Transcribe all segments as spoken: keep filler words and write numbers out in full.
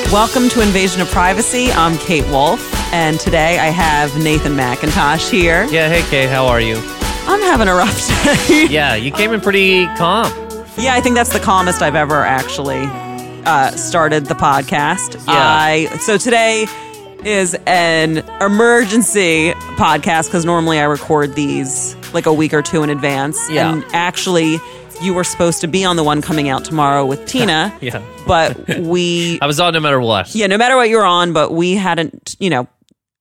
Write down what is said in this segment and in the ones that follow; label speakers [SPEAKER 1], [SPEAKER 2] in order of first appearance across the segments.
[SPEAKER 1] Welcome to Invasion of Privacy. I'm Kate Wolf, and today I have Nathan McIntosh here.
[SPEAKER 2] Yeah, hey Kate, how are you?
[SPEAKER 1] I'm having a rough day.
[SPEAKER 2] Yeah, you came in pretty calm.
[SPEAKER 1] Yeah, I think that's the calmest I've ever actually uh, started the podcast.
[SPEAKER 2] Yeah.
[SPEAKER 1] I so today is an emergency podcast because normally I record these like a week or two in advance.
[SPEAKER 2] Yeah.
[SPEAKER 1] And actually, you were supposed to be on the one coming out tomorrow with Tina.
[SPEAKER 2] Yeah.
[SPEAKER 1] But we...
[SPEAKER 2] I was on no matter what.
[SPEAKER 1] Yeah, no matter what you were on, but we hadn't, you know,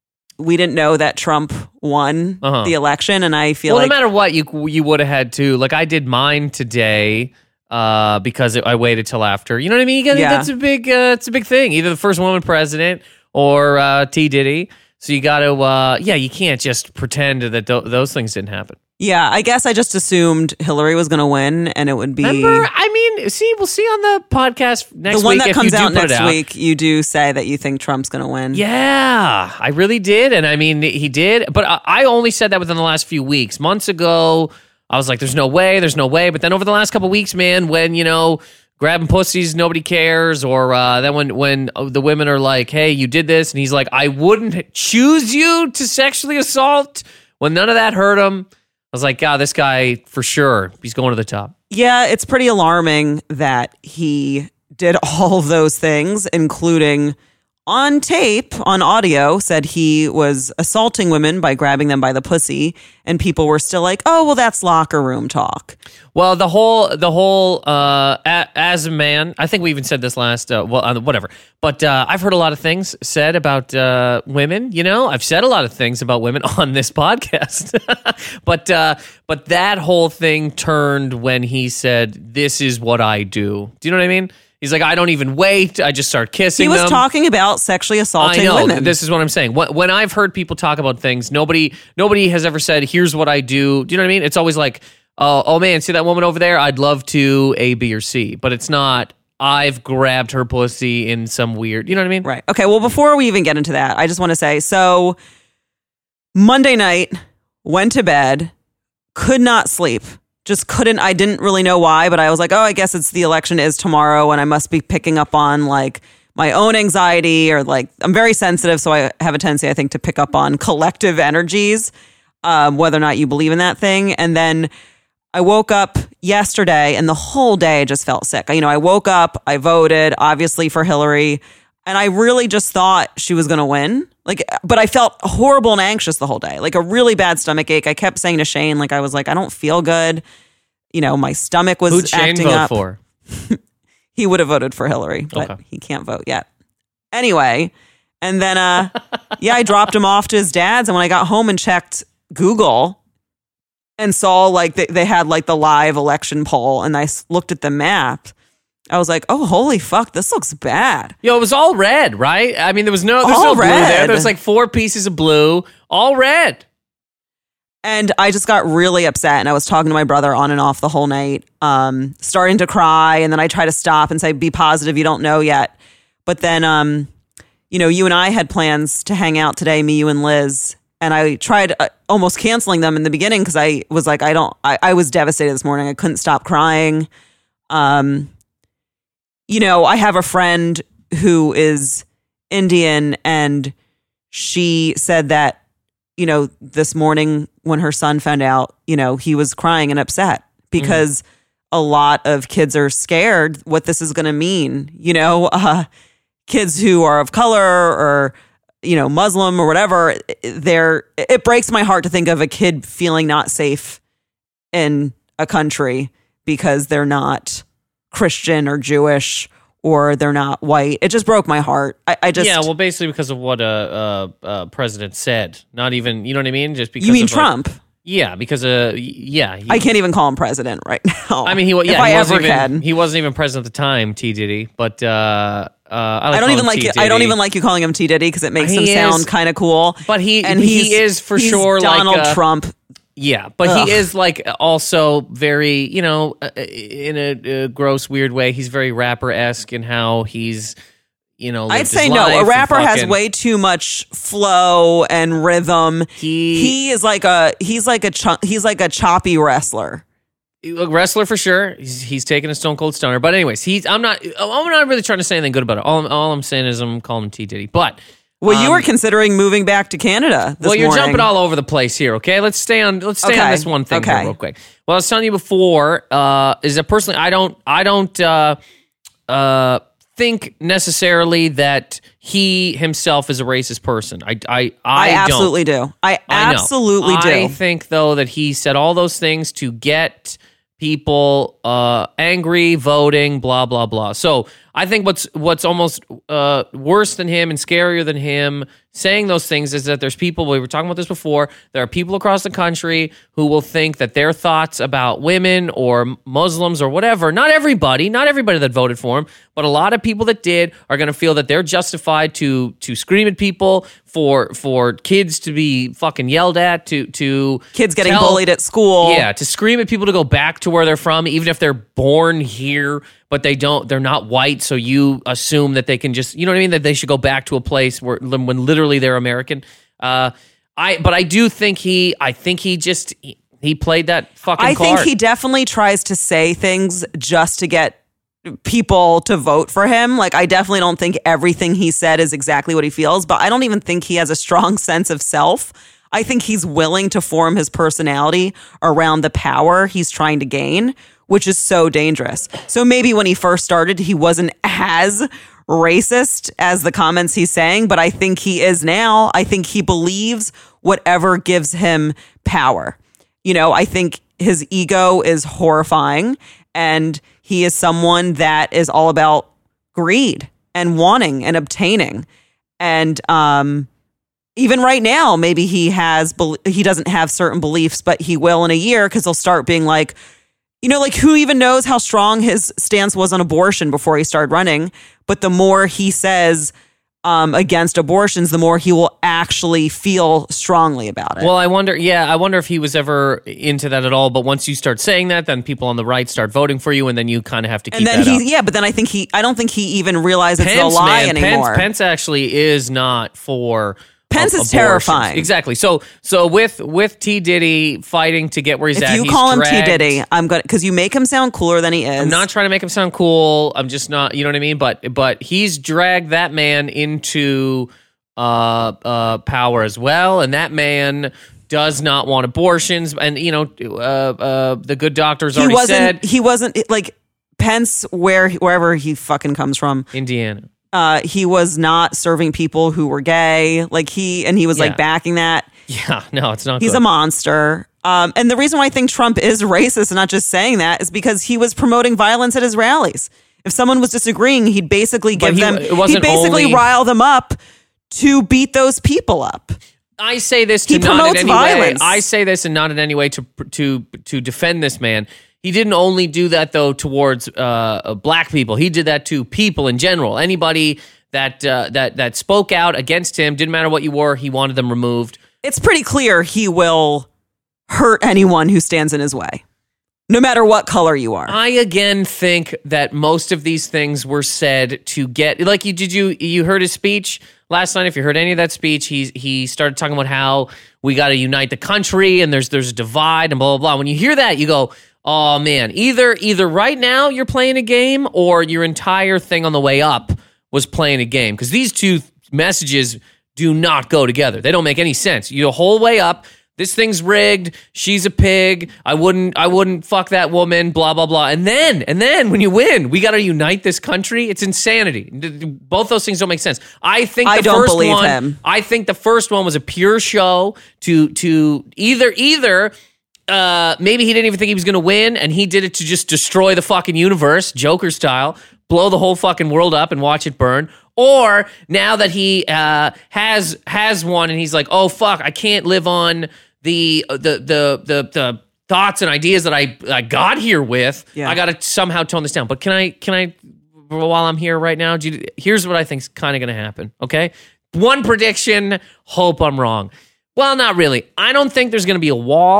[SPEAKER 1] we didn't know that Trump won
[SPEAKER 2] Uh-huh.
[SPEAKER 1] the election, and I feel
[SPEAKER 2] Well,
[SPEAKER 1] like...
[SPEAKER 2] no matter what, you you would have had to. Like, I did mine today uh, because it, I waited till after. You know what I mean? You gotta,
[SPEAKER 1] Yeah.
[SPEAKER 2] That's a big, uh, it's a big thing. Either the first woman president or uh, T. Diddy. So you got to, uh, yeah, you can't just pretend that th- those things didn't happen.
[SPEAKER 1] Yeah, I guess I just assumed Hillary was going to win, and it would be...
[SPEAKER 2] Remember? I mean, see, we'll see on the podcast next week.
[SPEAKER 1] The one that
[SPEAKER 2] if
[SPEAKER 1] comes
[SPEAKER 2] you do
[SPEAKER 1] out
[SPEAKER 2] put it
[SPEAKER 1] next
[SPEAKER 2] out.
[SPEAKER 1] week, you do say that you think Trump's going to win.
[SPEAKER 2] Yeah, I really did. And I mean, he did. But I I only said that within the last few weeks. Months ago, I was like, there's no way, there's no way. But then over the last couple of weeks, man, when, you know, grabbing pussies, nobody cares. Or uh, then when, when the women are like, hey, you did this. And he's like, I wouldn't choose you to sexually assault. When none of that hurt him. I was like, God, this guy, for sure, he's going to the top.
[SPEAKER 1] Yeah, it's pretty alarming that he did all those things, including on tape, on audio, said he was assaulting women by grabbing them by the pussy, and people were still like, oh, well, that's locker room talk.
[SPEAKER 2] Well, the whole, the whole, uh, a, as a man, I think we even said this last, uh, well, uh, whatever. But uh, I've heard a lot of things said about uh, women. You know, I've said a lot of things about women on this podcast. but uh, but that whole thing turned when he said, "This is what I do." Do you know what I mean? He's like, I don't even wait. I just start kissing
[SPEAKER 1] He was
[SPEAKER 2] them.
[SPEAKER 1] talking about sexually assaulting
[SPEAKER 2] I know.
[SPEAKER 1] women.
[SPEAKER 2] This is what I'm saying. When when I've heard people talk about things, nobody nobody has ever said, here's what I do. Do you know what I mean? It's always like, oh, oh man, see that woman over there? I'd love to A, B, or C. But it's not, I've grabbed her pussy in some weird, you know what I mean?
[SPEAKER 1] Right. Okay, well, before we even get into that, I just want to say, so Monday night, went to bed, could not sleep. Just couldn't, I didn't really know why, but I was like, oh, I guess it's the election is tomorrow and I must be picking up on like my own anxiety or like, I'm very sensitive. So I have a tendency, I think, to pick up on collective energies, um, whether or not you believe in that thing. And then I woke up yesterday and the whole day just felt sick. You know, I woke up, I voted obviously for Hillary, and I really just thought she was going to win. Like, but I felt horrible and anxious the whole day, like a really bad stomach ache. I kept saying to Shane, like, I was like, I don't feel good. You know, my stomach was
[SPEAKER 2] Who'd Shane
[SPEAKER 1] acting
[SPEAKER 2] vote
[SPEAKER 1] up.
[SPEAKER 2] for?
[SPEAKER 1] He would have voted for Hillary, but
[SPEAKER 2] Okay.
[SPEAKER 1] he can't vote yet. Anyway, and then, uh, yeah, I dropped him off to his dad's. And when I got home and checked Google and saw like they, they had like the live election poll, and I s- looked at the map, I was like, oh, holy fuck, this looks bad.
[SPEAKER 2] Yo, it was all red, right? I mean, there was no, there's
[SPEAKER 1] All
[SPEAKER 2] no blue there.
[SPEAKER 1] red.
[SPEAKER 2] There's like four pieces of blue, all red.
[SPEAKER 1] And I just got really upset, and I was talking to my brother on and off the whole night, um, starting to cry. And then I try to stop and say, be positive, you don't know yet. But then, um, you know, you and I had plans to hang out today, me, you, and Liz. And I tried uh, almost canceling them in the beginning because I was like, I don't, I, I was devastated this morning. I couldn't stop crying. Um, you know, I have a friend who is Indian, and she said that, you know, this morning when her son found out, you know, he was crying and upset because mm. a lot of kids are scared what this is going to mean. You know, uh, kids who are of color or, you know, Muslim or whatever, they're, it breaks my heart to think of a kid feeling not safe in a country because they're not Christian or Jewish or they're not white. It just broke my heart. I, I just...
[SPEAKER 2] Yeah, well, basically because of what a, a, a president said. Not even, you know what I mean? Just because
[SPEAKER 1] You mean
[SPEAKER 2] of,
[SPEAKER 1] Trump?
[SPEAKER 2] Like, yeah, because, uh, yeah. He,
[SPEAKER 1] I can't even call him president right now.
[SPEAKER 2] I mean, he, yeah,
[SPEAKER 1] if I
[SPEAKER 2] he,
[SPEAKER 1] ever
[SPEAKER 2] wasn't even,
[SPEAKER 1] can.
[SPEAKER 2] he wasn't even president at the time, T. Diddy, but uh, uh, I, like
[SPEAKER 1] I don't even
[SPEAKER 2] him
[SPEAKER 1] like
[SPEAKER 2] T.
[SPEAKER 1] you, I don't even like you calling him T. Diddy because it makes
[SPEAKER 2] He
[SPEAKER 1] him
[SPEAKER 2] is-
[SPEAKER 1] sound kind of cool.
[SPEAKER 2] But he,
[SPEAKER 1] and
[SPEAKER 2] he
[SPEAKER 1] he's,
[SPEAKER 2] is for
[SPEAKER 1] he's
[SPEAKER 2] sure
[SPEAKER 1] Donald
[SPEAKER 2] like a,
[SPEAKER 1] Trump.
[SPEAKER 2] Yeah, but
[SPEAKER 1] Ugh.
[SPEAKER 2] he is like also very, you know, uh, in a, a gross, weird way. He's very rapper-esque in how he's, you know,
[SPEAKER 1] I'd
[SPEAKER 2] lived
[SPEAKER 1] say
[SPEAKER 2] his
[SPEAKER 1] no.
[SPEAKER 2] life
[SPEAKER 1] A
[SPEAKER 2] and
[SPEAKER 1] rapper has
[SPEAKER 2] fucking-
[SPEAKER 1] way too much flow and rhythm.
[SPEAKER 2] He,
[SPEAKER 1] He is like a he's like a cho- he's like a choppy wrestler.
[SPEAKER 2] A wrestler for sure. He's, he's taking a Stone Cold Stunner. But anyways, he's. I'm not. I'm not really trying to say anything good about it. All, I'm, all I'm saying is I'm calling him T Diddy. But
[SPEAKER 1] well,
[SPEAKER 2] um,
[SPEAKER 1] you were considering moving back to Canada. This
[SPEAKER 2] well, you're
[SPEAKER 1] morning.
[SPEAKER 2] jumping all over the place here. Okay, let's stay on. Let's stay
[SPEAKER 1] okay.
[SPEAKER 2] on this one thing
[SPEAKER 1] okay.
[SPEAKER 2] here real quick. Well, I was telling you before. Uh, is that personally, I don't. I don't. Uh, uh, think necessarily that he himself is a racist person. I. I. I,
[SPEAKER 1] I absolutely
[SPEAKER 2] don't.
[SPEAKER 1] do. I absolutely
[SPEAKER 2] I
[SPEAKER 1] do.
[SPEAKER 2] I think though that he said all those things to get people uh, angry, voting, blah blah blah. So I think what's what's almost uh, worse than him and scarier than him saying those things is that there's people. We were talking about this before. There are people across the country who will think that their thoughts about women or Muslims or whatever. Not everybody, not everybody that voted for him, but a lot of people that did are going to feel that they're justified to to scream at people, for for kids to be fucking yelled at, to to
[SPEAKER 1] kids getting
[SPEAKER 2] tell,
[SPEAKER 1] bullied at school.
[SPEAKER 2] Yeah, to scream at people to go back to where they're from, even if they're born here, but they don't, they're not white, so you assume that they can just, you know what I mean, that they should go back to a place where when literally they're American. Uh, I, but I do think he, I think he just he, he played that fucking
[SPEAKER 1] I
[SPEAKER 2] card.
[SPEAKER 1] think he definitely tries to say things just to get people to vote for him. Like, I definitely don't think everything he said is exactly what he feels, but I don't even think he has a strong sense of self. I think he's willing to form his personality around the power he's trying to gain, which is so dangerous. So maybe when he first started, he wasn't as racist as the comments he's saying, but I think he is now. I think he believes whatever gives him power. You know, I think his ego is horrifying, and he is someone that is all about greed and wanting and obtaining. And um, even right now, maybe he has he doesn't have certain beliefs, but he will in a year, because he'll start being like, you know, like, who even knows how strong his stance was on abortion before he started running? But the more he says um, against abortions, the more he will actually feel strongly about it.
[SPEAKER 2] Well, I wonder, yeah, I wonder if he was ever into that at all. But once you start saying that, then people on the right start voting for you, and then you kind of have to keep
[SPEAKER 1] and then
[SPEAKER 2] that
[SPEAKER 1] he,
[SPEAKER 2] up.
[SPEAKER 1] yeah, but then I think he, I don't think he even realizes
[SPEAKER 2] Pence,
[SPEAKER 1] it's a lie
[SPEAKER 2] man,
[SPEAKER 1] anymore.
[SPEAKER 2] Pence, Pence actually is not for.
[SPEAKER 1] Pence
[SPEAKER 2] Of
[SPEAKER 1] is
[SPEAKER 2] abortions.
[SPEAKER 1] terrifying.
[SPEAKER 2] Exactly. So so with with T Diddy fighting to get where he's
[SPEAKER 1] if
[SPEAKER 2] at,
[SPEAKER 1] you
[SPEAKER 2] he's
[SPEAKER 1] call him
[SPEAKER 2] dragged.
[SPEAKER 1] T Diddy, I'm gonna, because you make him sound cooler than he is.
[SPEAKER 2] I'm not trying to make him sound cool. I'm just not. You know what I mean? But but he's dragged that man into uh uh power as well, and that man does not want abortions. And you know, uh, uh, the good doctors
[SPEAKER 1] He
[SPEAKER 2] already
[SPEAKER 1] wasn't.
[SPEAKER 2] said
[SPEAKER 1] He wasn't like Pence, where wherever he fucking comes from.
[SPEAKER 2] Indiana.
[SPEAKER 1] Uh, he was not serving people who were gay. Like he and he was
[SPEAKER 2] Yeah.
[SPEAKER 1] like backing that.
[SPEAKER 2] Yeah, no, it's not.
[SPEAKER 1] He's
[SPEAKER 2] good.
[SPEAKER 1] a monster. Um, and the reason why I think Trump is racist and not just saying that is because he was promoting violence at his rallies. If someone was disagreeing, he'd basically
[SPEAKER 2] But
[SPEAKER 1] give
[SPEAKER 2] he-
[SPEAKER 1] them,
[SPEAKER 2] it
[SPEAKER 1] he'd
[SPEAKER 2] wasn't
[SPEAKER 1] basically
[SPEAKER 2] only-
[SPEAKER 1] rile them up to beat those people up.
[SPEAKER 2] I say this to
[SPEAKER 1] He
[SPEAKER 2] not in
[SPEAKER 1] promotes
[SPEAKER 2] any
[SPEAKER 1] violence.
[SPEAKER 2] way. I say this and not in any way to to to defend this man. He didn't only do that though towards uh, black people. He did that to people in general. Anybody that uh, that that spoke out against him, didn't matter what you were, he wanted them removed.
[SPEAKER 1] It's pretty clear he will hurt anyone who stands in his way, no matter what color you are.
[SPEAKER 2] I again think that most of these things were said to get, like, you did you you heard his speech last night? If you heard any of that speech, he he started talking about how we got to unite the country and there's there's a divide and blah blah blah. When you hear that, you go, oh man, either either right now you're playing a game or your entire thing on the way up was playing a game, because these two messages do not go together. They don't make any sense. You the whole way up, this thing's rigged. She's a pig. I wouldn't. I wouldn't fuck that woman. Blah blah blah. And then, and then, when you win, we got to unite this country. It's insanity. Both those things don't make sense. I think the
[SPEAKER 1] I don't
[SPEAKER 2] first
[SPEAKER 1] believe
[SPEAKER 2] one.
[SPEAKER 1] him.
[SPEAKER 2] I think the first one was a pure show to to either either. Uh, maybe he didn't even think he was going to win, and he did it to just destroy the fucking universe, Joker style, blow the whole fucking world up and watch it burn. Or now that he uh, has has won, and he's like, oh fuck, I can't live on the the the the, the thoughts and ideas that I, I got here with.
[SPEAKER 1] Yeah.
[SPEAKER 2] I got to somehow tone this down. But can I can I while I'm here right now? Do you, here's what I think's kind of going to happen. Okay, one prediction. Hope I'm wrong. Well, not really. I don't think there's going to be a wall.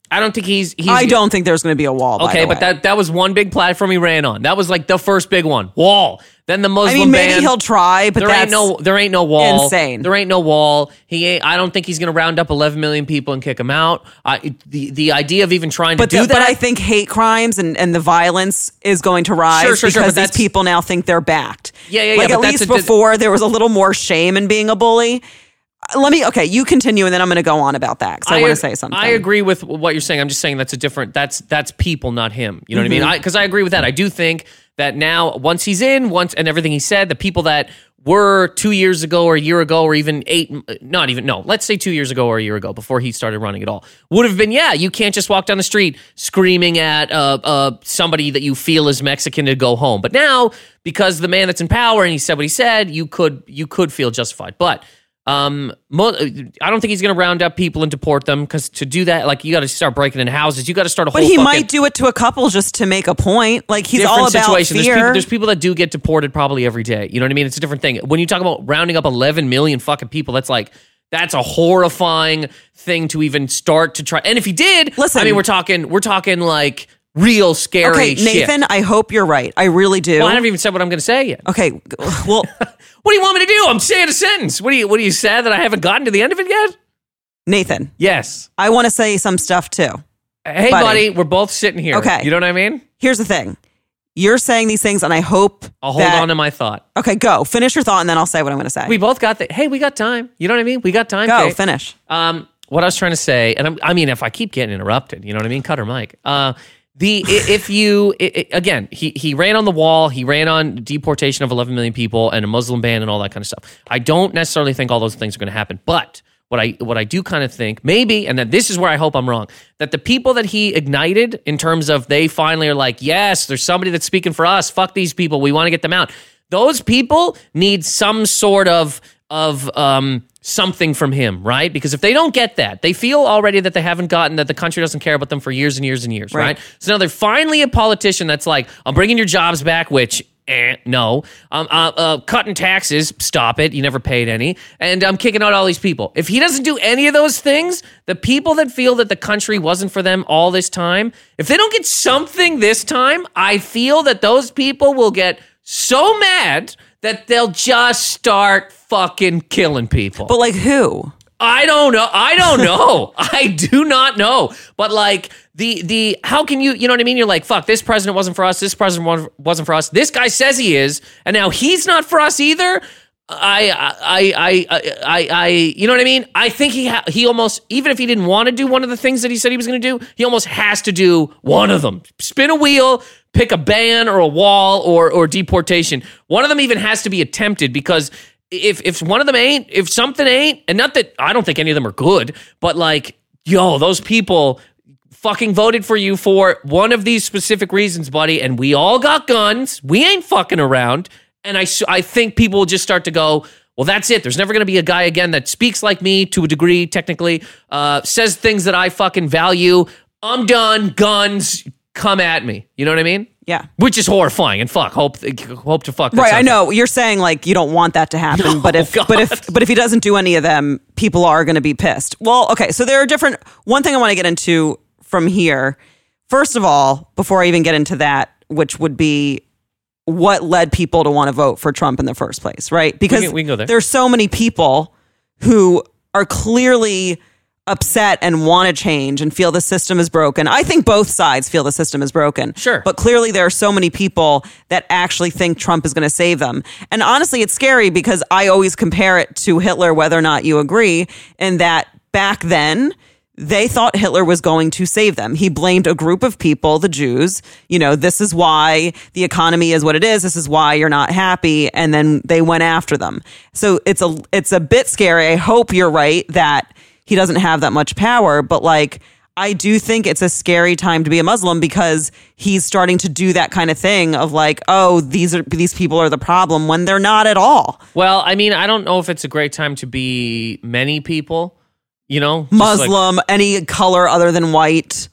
[SPEAKER 2] I don't think he's. he's
[SPEAKER 1] I don't think there's going to be a wall.
[SPEAKER 2] Okay,
[SPEAKER 1] by the
[SPEAKER 2] but
[SPEAKER 1] way.
[SPEAKER 2] that that was one big platform he ran on. That was like the first big one. Wall. Then the Muslim
[SPEAKER 1] I mean, maybe
[SPEAKER 2] ban.
[SPEAKER 1] he'll try, but
[SPEAKER 2] there
[SPEAKER 1] that's
[SPEAKER 2] ain't no there ain't no wall.
[SPEAKER 1] insane.
[SPEAKER 2] There ain't no wall. He ain't. I don't think he's going to round up eleven million people and kick them out. I, the the idea of even trying to
[SPEAKER 1] But,
[SPEAKER 2] do
[SPEAKER 1] the,
[SPEAKER 2] that.
[SPEAKER 1] but I think hate crimes and, and the violence is going to rise
[SPEAKER 2] Sure, sure,
[SPEAKER 1] because
[SPEAKER 2] sure, but
[SPEAKER 1] these
[SPEAKER 2] that's-
[SPEAKER 1] people now think they're backed.
[SPEAKER 2] Yeah, yeah, yeah,
[SPEAKER 1] Like
[SPEAKER 2] but
[SPEAKER 1] at
[SPEAKER 2] that's
[SPEAKER 1] least
[SPEAKER 2] a di-
[SPEAKER 1] before there was a little more shame in being a bully. Let me, okay, you continue and then I'm going to go on about that because I, want to say something.
[SPEAKER 2] I agree with what you're saying. I'm just saying that's a different. That's that's people, not him. You know
[SPEAKER 1] Mm-hmm.
[SPEAKER 2] what I mean? Because I, I agree with that. I do think that now, once he's in, once and everything he said, the people that were two years ago or a year ago or even eight, not even no, let's say two years ago or a year ago before he started running it all, would have been yeah. You can't just walk down the street screaming at uh, uh, somebody that you feel is Mexican to go home. But now, because the man that's in power and he said what he said, you could you could feel justified. But Um, mo- I don't think he's going to round up people and deport them because to do that, like you got to start breaking into houses. You got to start a
[SPEAKER 1] But
[SPEAKER 2] whole.
[SPEAKER 1] he
[SPEAKER 2] fucking
[SPEAKER 1] might do it to a couple just to make a point. Like he's
[SPEAKER 2] different
[SPEAKER 1] all about
[SPEAKER 2] situation.
[SPEAKER 1] fear.
[SPEAKER 2] There's people, there's people that do get deported probably every day. You know what I mean? It's a different thing. When you talk about rounding up eleven million fucking people, that's like that's a horrifying thing to even start to try. And if he did,
[SPEAKER 1] Listen.
[SPEAKER 2] I mean, we're talking, we're talking like real scary.
[SPEAKER 1] Okay,
[SPEAKER 2] shit.
[SPEAKER 1] Nathan, I hope you're right. I really do.
[SPEAKER 2] Well, I haven't even said what I'm going to say yet.
[SPEAKER 1] Okay, well,
[SPEAKER 2] What do you want me to do? I'm saying a sentence. What do you What do you sad that I haven't gotten to the end of it yet?
[SPEAKER 1] Nathan,
[SPEAKER 2] Yes.
[SPEAKER 1] I want to say some stuff too.
[SPEAKER 2] Hey,
[SPEAKER 1] Buddy.
[SPEAKER 2] buddy, we're both sitting here.
[SPEAKER 1] Okay.
[SPEAKER 2] You know what I mean?
[SPEAKER 1] Here's the thing. You're saying these things, and I hope
[SPEAKER 2] I'll hold
[SPEAKER 1] that-
[SPEAKER 2] on to my thought.
[SPEAKER 1] Okay, go. Finish your thought, and then I'll say what I'm going to say.
[SPEAKER 2] We both got the. Hey, we got time. You know what I mean? We got time.
[SPEAKER 1] Go,
[SPEAKER 2] Kate.
[SPEAKER 1] finish.
[SPEAKER 2] Um, what I was trying to say, and I'm, I mean, if I keep getting interrupted, you know what I mean? Cut her mic. Uh, the i- if you i i again, he he ran on the wall. He ran on deportation of eleven million people and a Muslim ban and all that kind of stuff. I don't necessarily think all those things are going to happen, but. What I what I do kind of think, maybe, and then this is where I hope I'm wrong, that the people that he ignited in terms of they finally are like, yes, there's somebody that's speaking for us. Fuck these people. We want to get them out. Those people need some sort of of um, something from him, right? Because if they don't get that, they feel already that they haven't gotten that the country doesn't care about them for years and years and years, right?
[SPEAKER 1] Right.
[SPEAKER 2] So now they're finally a politician that's like, I'm bringing your jobs back, which. Eh, no. Um, uh, uh, cutting taxes, stop it. You never paid any. And I'm kicking out all these people. If he doesn't do any of those things, the people that feel that the country wasn't for them all this time, if they don't get something this time, I feel that those people will get so mad that they'll just start fucking killing people.
[SPEAKER 1] But like who?
[SPEAKER 2] I don't know. I don't know. I do not know. But like the the how can you you know what I mean? You're like, fuck, this president wasn't for us. This president wa- wasn't for us. This guy says he is, and now he's not for us either. I I I I I, I you know what I mean? I think he ha- he almost even if he didn't want to do one of the things that he said he was going to do, he almost has to do one of them. Spin a wheel, pick a ban or a wall or or deportation. One of them even has to be attempted because. If if one of them ain't, if something ain't, and not that I don't think any of them are good, but like, yo, those people fucking voted for you for one of these specific reasons, buddy, and we all got guns. We ain't fucking around. And I, I think people will just start to go, well, that's it. There's never going to be a guy again that speaks like me to a degree, technically, uh, says things that I fucking value. I'm done. Guns, come at me. You know what I mean?
[SPEAKER 1] Yeah.
[SPEAKER 2] Which is horrifying, and fuck, hope hope to fuck.
[SPEAKER 1] Right, I know you're saying like you don't want that to happen,
[SPEAKER 2] No,
[SPEAKER 1] but if
[SPEAKER 2] God.
[SPEAKER 1] but if but if he doesn't do any of them, people are going to be pissed. Well, okay, so there are different. One thing I want to get into from here, first of all, before I even get into that, which would be what led people to want to vote for Trump in the first place, right? Because
[SPEAKER 2] We can- we can go there.
[SPEAKER 1] there's so many people who are clearly upset and want to change and feel the system is broken. I think both sides feel the system is broken.
[SPEAKER 2] Sure.
[SPEAKER 1] But clearly there are so many people that actually think Trump is going to save them. And honestly, it's scary because I always compare it to Hitler, whether or not you agree, in that back then, they thought Hitler was going to save them. He blamed a group of people, the Jews. You know, this is why the economy is what it is. This is why you're not happy. And then they went after them. So it's a it's a bit scary. I hope you're right that he doesn't have that much power. But like, I do think it's a scary time to be a Muslim because he's starting to do that kind of thing of like, oh, these are these people are the problem when they're not at all.
[SPEAKER 2] Well, I mean, I don't know if it's a great time to be many people, you know? Just like-
[SPEAKER 1] Muslim, any color other than white.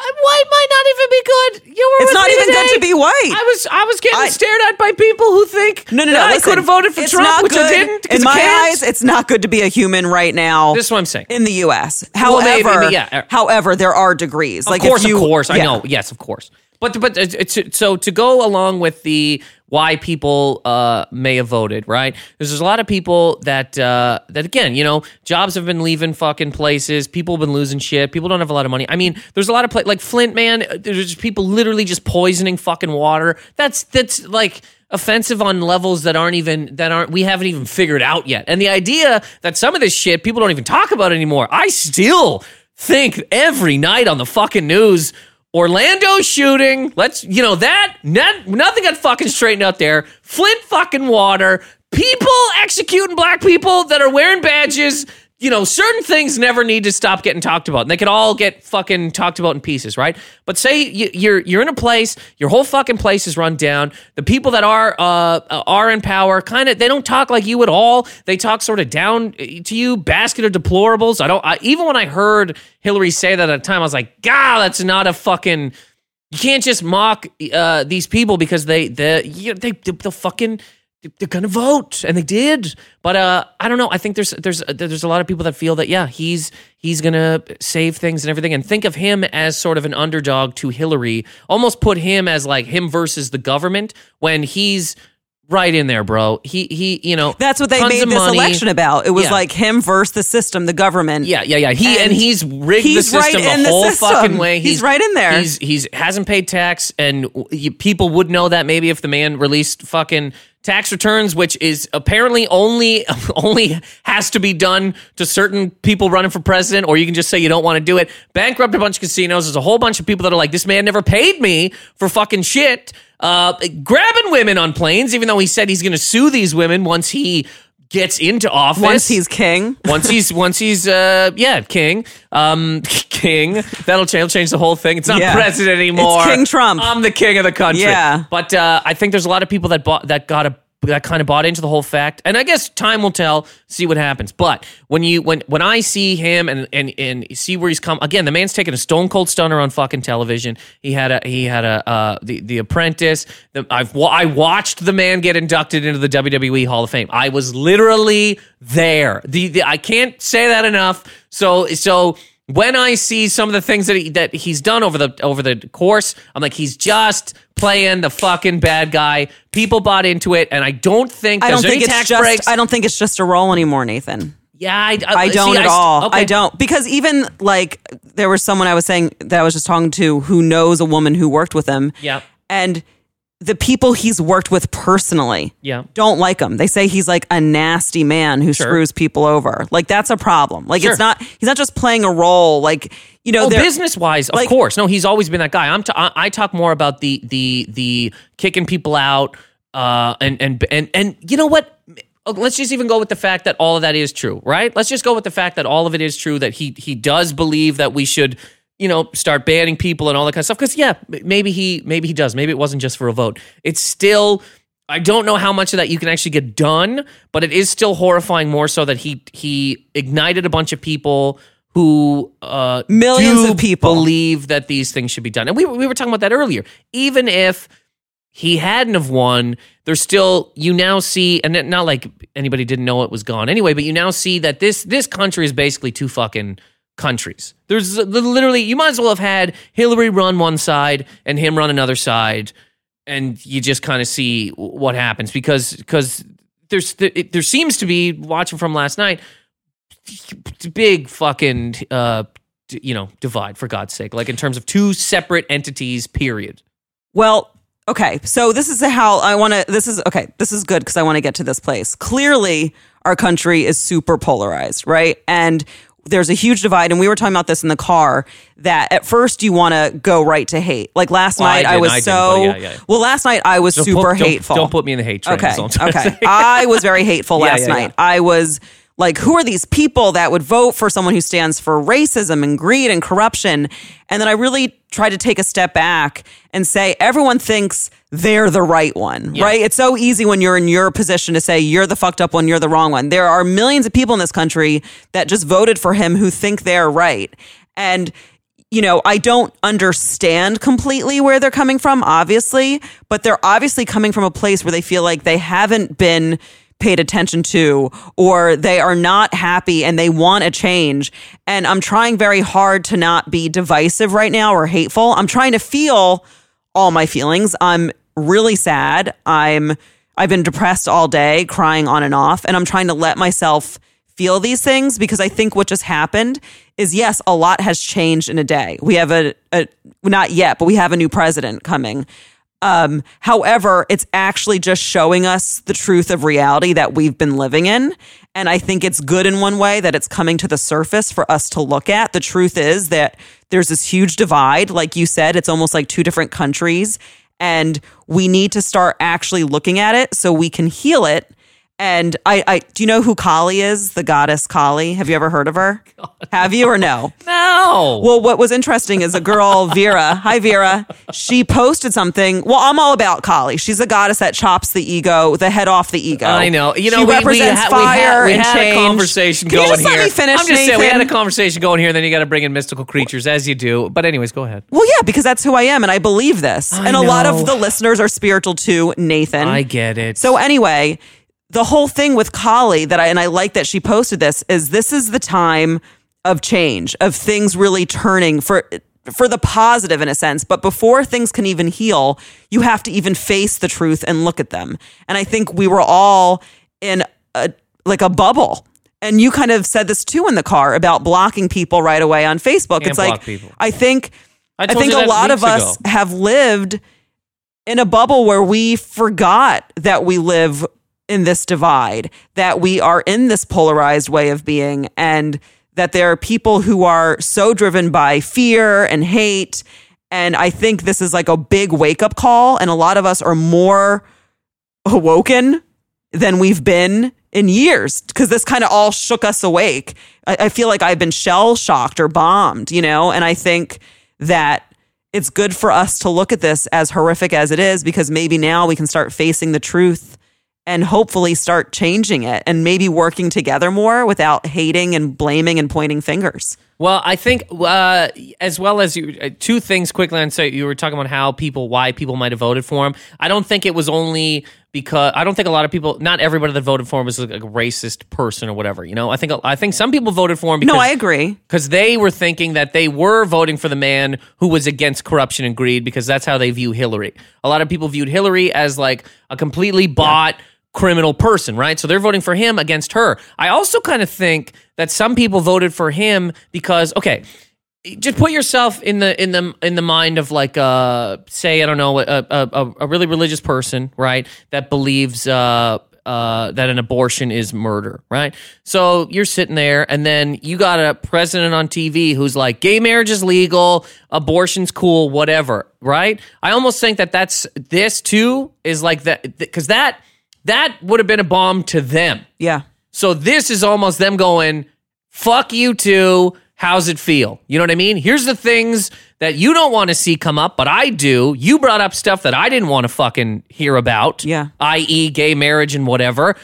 [SPEAKER 2] White might not even be good. You were
[SPEAKER 1] It's
[SPEAKER 2] with
[SPEAKER 1] not
[SPEAKER 2] me
[SPEAKER 1] even
[SPEAKER 2] today.
[SPEAKER 1] good to be white.
[SPEAKER 2] I was I was getting
[SPEAKER 1] I-
[SPEAKER 2] stared at by people who think
[SPEAKER 1] No, no, no.
[SPEAKER 2] that I
[SPEAKER 1] listen,
[SPEAKER 2] could have voted for
[SPEAKER 1] it's
[SPEAKER 2] Trump,
[SPEAKER 1] not
[SPEAKER 2] which
[SPEAKER 1] good.
[SPEAKER 2] I didn't. 'cause
[SPEAKER 1] In
[SPEAKER 2] I
[SPEAKER 1] my
[SPEAKER 2] can't.
[SPEAKER 1] eyes, it's not good to be a human right now.
[SPEAKER 2] This is what I'm saying.
[SPEAKER 1] In the U S.
[SPEAKER 2] Well, maybe,
[SPEAKER 1] However,
[SPEAKER 2] maybe, yeah.
[SPEAKER 1] however, there are degrees.
[SPEAKER 2] Of
[SPEAKER 1] like
[SPEAKER 2] course,
[SPEAKER 1] if you,
[SPEAKER 2] of course, I
[SPEAKER 1] yeah.
[SPEAKER 2] know. Yes, of course. But but it's, it's, so to go along with the why people uh, may have voted, right? There's, there's a lot of people that uh, that again, you know, jobs have been leaving fucking places. People have been losing shit. People don't have a lot of money. I mean, there's a lot of pla- like Flint, man. There's just people literally just poisoning fucking water. That's that's like offensive on levels that aren't even that aren't we haven't even figured out yet. And the idea that some of this shit people don't even talk about anymore. I still think every night on the fucking news. Orlando shooting, let's, you know, that, not, nothing got fucking straightened out there. Flint fucking water, people executing black people that are wearing badges. You know, certain things never need to stop getting talked about. And they can all get fucking talked about in pieces, right? But say you, you're you're in a place, your whole fucking place is run down. The people that are uh, are in power, kind of, they don't talk like you at all. They talk sort of down to you, basket of deplorables. I don't. I, even when I heard Hillary say that at the time, I was like, God, that's not a fucking. You can't just mock uh, these people because they they you, they they'll fucking. They're gonna vote, and they did. But uh, I don't know. I think there's there's there's a lot of people that feel that yeah, he's he's gonna save things and everything, and think of him as sort of an underdog to Hillary. Almost put him as like him versus the government when he's right in there, bro. He he, you know,
[SPEAKER 1] That's what they
[SPEAKER 2] tons
[SPEAKER 1] made
[SPEAKER 2] of
[SPEAKER 1] this
[SPEAKER 2] money.
[SPEAKER 1] election about. It was
[SPEAKER 2] Yeah.
[SPEAKER 1] like him versus the system, the government.
[SPEAKER 2] Yeah, yeah, yeah. He and,
[SPEAKER 1] And
[SPEAKER 2] he's rigged
[SPEAKER 1] he's
[SPEAKER 2] the system
[SPEAKER 1] right in
[SPEAKER 2] the
[SPEAKER 1] the
[SPEAKER 2] whole
[SPEAKER 1] system.
[SPEAKER 2] fucking way.
[SPEAKER 1] He's right in there.
[SPEAKER 2] He's he's hasn't paid tax, and you, people would know that maybe if the man released fucking tax returns, which is apparently only only has to be done to certain people running for president, or you can just say you don't want to do it. Bankrupt a bunch of casinos. There's a whole bunch of people that are like, this man never paid me for fucking shit. Uh, grabbing women on planes, even though he said he's going to sue these women once he gets into office.
[SPEAKER 1] Once he's king.
[SPEAKER 2] once he's once he's uh yeah king um king that'll change change the whole thing. It's not
[SPEAKER 1] Yeah.
[SPEAKER 2] president anymore.
[SPEAKER 1] It's King Trump.
[SPEAKER 2] I'm the king of the country.
[SPEAKER 1] Yeah.
[SPEAKER 2] But uh, I think there's a lot of people that bought that got a that kind of bought into the whole fact, and I guess time will tell. See what happens. But when you when when I see him and and and see where he's come again, the man's taking a stone cold stunner on fucking television. He had a he had a uh, the the Apprentice. The, I've wa- I watched the man get inducted into the W W E Hall of Fame. I was literally there. The, the I can't say that enough. So so. When I see some of the things that he, that he's done over the over the course, I'm like, he's just playing the fucking bad guy. People bought into it, and I don't think
[SPEAKER 1] I
[SPEAKER 2] there's
[SPEAKER 1] don't think
[SPEAKER 2] any
[SPEAKER 1] it's
[SPEAKER 2] tax
[SPEAKER 1] just.
[SPEAKER 2] breaks.
[SPEAKER 1] I don't think it's just a role anymore, Nathan.
[SPEAKER 2] yeah, I, I,
[SPEAKER 1] I don't
[SPEAKER 2] see,
[SPEAKER 1] at
[SPEAKER 2] I,
[SPEAKER 1] all.
[SPEAKER 2] okay.
[SPEAKER 1] I don't because even like there was someone I was saying that I was just talking to who knows a woman who worked with him.
[SPEAKER 2] Yeah.
[SPEAKER 1] And the people he's worked with personally
[SPEAKER 2] Yeah.
[SPEAKER 1] don't like him. They say he's like a nasty man who
[SPEAKER 2] Sure.
[SPEAKER 1] screws people over. Like that's a problem. Like
[SPEAKER 2] Sure.
[SPEAKER 1] it's not. He's not just playing a role. Like you know,
[SPEAKER 2] Oh,
[SPEAKER 1] they're-
[SPEAKER 2] business wise, of
[SPEAKER 1] like-
[SPEAKER 2] course. No, he's always been that guy. I'm. T- I, I talk more about the the the kicking people out, uh, and and and and you know what? Let's just even go with the fact that all of that is true, right? Let's just go with the fact that all of it is true. That he he does believe that we should, you know, start banning people and all that kind of stuff. Because yeah, maybe he maybe he does. Maybe it wasn't just for a vote. It's still. I don't know how much of that you can actually get done, but it is still horrifying. More so that he he ignited a bunch of people who uh,
[SPEAKER 1] Millions
[SPEAKER 2] do
[SPEAKER 1] of people.
[SPEAKER 2] believe that these things should be done. And we we were talking about that earlier. Even if he hadn't have won, there's still, you now see, and it- not like anybody didn't know it was gone anyway, but you now see that this this country is basically two fucking countries. There's literally, you might as well have had Hillary run one side and him run another side, and you just kind of see what happens because because there's there, there seems to be, watching from last night, big fucking uh d- you know divide, for God's sake, like in terms of two separate entities, period.
[SPEAKER 1] Well, okay. So this is how I want to, this is, okay, this is good because I want to get to this place. Clearly, our country is super polarized, right? And there's a huge divide. And we were talking about this in the car that at first you want to go right to hate. Like last
[SPEAKER 2] Well, I
[SPEAKER 1] night I,
[SPEAKER 2] didn't,
[SPEAKER 1] was
[SPEAKER 2] I didn't,
[SPEAKER 1] so,
[SPEAKER 2] but yeah, yeah.
[SPEAKER 1] well, last night I was
[SPEAKER 2] Don't
[SPEAKER 1] super
[SPEAKER 2] put- don't-
[SPEAKER 1] hateful.
[SPEAKER 2] Don't put me in the hate train.
[SPEAKER 1] Okay.
[SPEAKER 2] is all I'm trying to
[SPEAKER 1] Okay.
[SPEAKER 2] say.
[SPEAKER 1] I was very hateful
[SPEAKER 2] Yeah,
[SPEAKER 1] last
[SPEAKER 2] yeah,
[SPEAKER 1] night.
[SPEAKER 2] yeah.
[SPEAKER 1] I was like, who are these people that would vote for someone who stands for racism and greed and corruption? And then I really tried to take a step back and say, everyone thinks they're the right one,
[SPEAKER 2] Yeah.
[SPEAKER 1] right? It's so easy when you're in your position to say you're the fucked up one, you're the wrong one. There are millions of people in this country that just voted for him who think they're right. And you know, I don't understand completely where they're coming from, obviously, but they're obviously coming from a place where they feel like they haven't been paid attention to, or they are not happy and they want a change. And I'm trying very hard to not be divisive right now or hateful. I'm trying to feel all my feelings. I'm really sad. I'm I've been depressed all day, crying on and off, and I'm trying to let myself feel these things, because I think what just happened is, yes, a lot has changed in a day. We have a, a not yet, but we have a new president coming. Um, however, it's actually just showing us the truth of reality that we've been living in. And I think it's good in one way that it's coming to the surface for us to look at. The truth is that there's this huge divide. Like you said, it's almost like two different countries. And we need to start actually looking at it so we can heal it. And I, I do you know who Kali is? The goddess Kali. Have you ever heard of her? God, Have you or no?
[SPEAKER 2] No.
[SPEAKER 1] Well, what was interesting is a girl, Vera. Hi, Vera. She posted something. Well, I'm all about Kali. She's a goddess that chops the ego, the head off the ego.
[SPEAKER 2] I know. You know,
[SPEAKER 1] she
[SPEAKER 2] we,
[SPEAKER 1] represents
[SPEAKER 2] we ha-
[SPEAKER 1] fire
[SPEAKER 2] we had, we
[SPEAKER 1] and
[SPEAKER 2] had
[SPEAKER 1] change.
[SPEAKER 2] a conversation
[SPEAKER 1] Can
[SPEAKER 2] going
[SPEAKER 1] you just
[SPEAKER 2] here.
[SPEAKER 1] Let me finish,
[SPEAKER 2] I'm just
[SPEAKER 1] Nathan?
[SPEAKER 2] saying, we had a conversation going here, then you got to bring in mystical creatures, as you do. But anyways, go ahead.
[SPEAKER 1] Well, yeah, because that's who I am, and I believe this.
[SPEAKER 2] I
[SPEAKER 1] and a lot
[SPEAKER 2] know.
[SPEAKER 1] of the listeners are spiritual too, Nathan.
[SPEAKER 2] I get it.
[SPEAKER 1] So anyway, the whole thing with Kali that I, and I like that she posted this, is this is the time of change, of things really turning for, for the positive in a sense. But before things can even heal, you have to even face the truth and look at them. And I think we were all in a, like a bubble. And you kind of said this too in the car about blocking people right away on Facebook.
[SPEAKER 2] Can't
[SPEAKER 1] it's like,
[SPEAKER 2] block people.
[SPEAKER 1] I think,
[SPEAKER 2] I,
[SPEAKER 1] I
[SPEAKER 2] told
[SPEAKER 1] think
[SPEAKER 2] you
[SPEAKER 1] a
[SPEAKER 2] that
[SPEAKER 1] lot of
[SPEAKER 2] weeks
[SPEAKER 1] us
[SPEAKER 2] ago.
[SPEAKER 1] have lived in a bubble where we forgot that we live in this divide, that we are in this polarized way of being, and that there are people who are so driven by fear and hate. And I think this is like a big wake-up call, and a lot of us are more awoken than we've been in years, because this kind of all shook us awake. I, I feel like I've been shell-shocked or bombed, you know, and I think that it's good for us to look at this, as horrific as it is, because maybe now we can start facing the truth and hopefully start changing it, and maybe working together more without hating and blaming and pointing fingers.
[SPEAKER 2] Well, I think uh, as well as you, uh, two things quickly. And so you were talking about how people, why people might have voted for him. I don't think it was only because I don't think a lot of people, not everybody that voted for him was like a racist person or whatever. You know, I think I think some people voted for him because
[SPEAKER 1] No, I agree.
[SPEAKER 2] because they were thinking that they were voting for the man who was against corruption and greed, because that's how they view Hillary. A lot of people viewed Hillary as like a completely bought. Yeah. criminal person, right? So they're voting for him against her. I also kind of think that some people voted for him because, okay, just put yourself in the in the in the mind of like, uh, say, I don't know, a a, a really religious person, right? That believes uh, uh, that an abortion is murder, right? So you're sitting there, and then you got a president on T V who's like, gay marriage is legal, abortion's cool, whatever, right? I almost think that that's this too is like that, because that. That would have been a bomb to them.
[SPEAKER 1] Yeah.
[SPEAKER 2] So this is almost them going, fuck you too. How's it feel? You know what I mean? Here's the things that you don't want to see come up, but I do. You brought up stuff that I didn't want to fucking hear about.
[SPEAKER 1] Yeah.
[SPEAKER 2] that is gay marriage and whatever.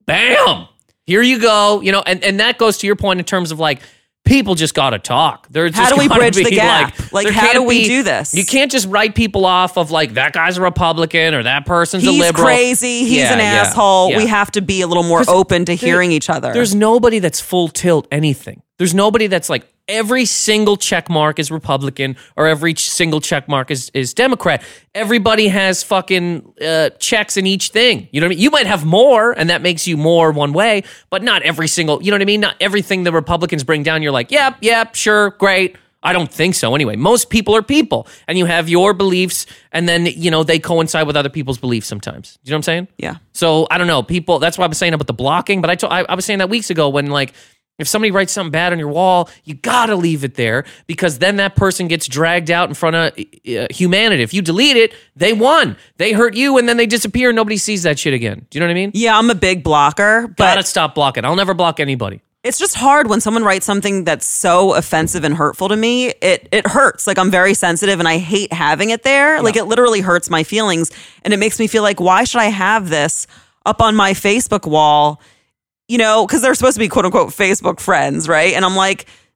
[SPEAKER 2] Bam. Here you go. You know, and, and that goes to your point in terms of like, people just got to talk. There's
[SPEAKER 1] how
[SPEAKER 2] just
[SPEAKER 1] do we
[SPEAKER 2] gotta
[SPEAKER 1] bridge
[SPEAKER 2] be
[SPEAKER 1] the gap?
[SPEAKER 2] Like,
[SPEAKER 1] Like,
[SPEAKER 2] there
[SPEAKER 1] how
[SPEAKER 2] can't
[SPEAKER 1] do we
[SPEAKER 2] be-
[SPEAKER 1] do this?
[SPEAKER 2] You can't just write people off of like, that guy's a Republican or that person's
[SPEAKER 1] He's
[SPEAKER 2] a liberal.
[SPEAKER 1] crazy. He's
[SPEAKER 2] Yeah,
[SPEAKER 1] an
[SPEAKER 2] yeah,
[SPEAKER 1] asshole.
[SPEAKER 2] yeah.
[SPEAKER 1] We have to be a little more
[SPEAKER 2] 'Cause
[SPEAKER 1] open to
[SPEAKER 2] there-
[SPEAKER 1] hearing each other.
[SPEAKER 2] There's nobody that's full tilt anything. There's nobody that's like every single check mark is Republican or every ch- single check mark is, is Democrat. Everybody has fucking uh, checks in each thing. You know what I mean? You might have more and that makes you more one way, but not every single, you know what I mean? Not everything the Republicans bring down, you're like, yep, yep, sure, great. I don't think so anyway. Most people are people, and you have your beliefs, and then, you know, they coincide with other people's beliefs sometimes. You know what I'm saying?
[SPEAKER 1] Yeah.
[SPEAKER 2] So, I don't know. People, that's why I was saying about the blocking, but I, told, I, I was saying that weeks ago when, like, if somebody writes something bad on your wall, you gotta leave it there, because then that person gets dragged out in front of uh, humanity. If you delete it, they won. They hurt you, and then they disappear, and nobody sees that shit again. Do you know what I mean?
[SPEAKER 1] Yeah, I'm a big blocker, but
[SPEAKER 2] Gotta stop blocking. I'll never block anybody.
[SPEAKER 1] it's just hard when someone writes something that's so offensive and hurtful to me. It it hurts. Like, I'm very sensitive and I hate having it there. Yeah. Like, it literally hurts my feelings, and it makes me feel like, why should I have this up on my Facebook wall? You know, because they're supposed to be quote unquote Facebook friends, right? And I'm like,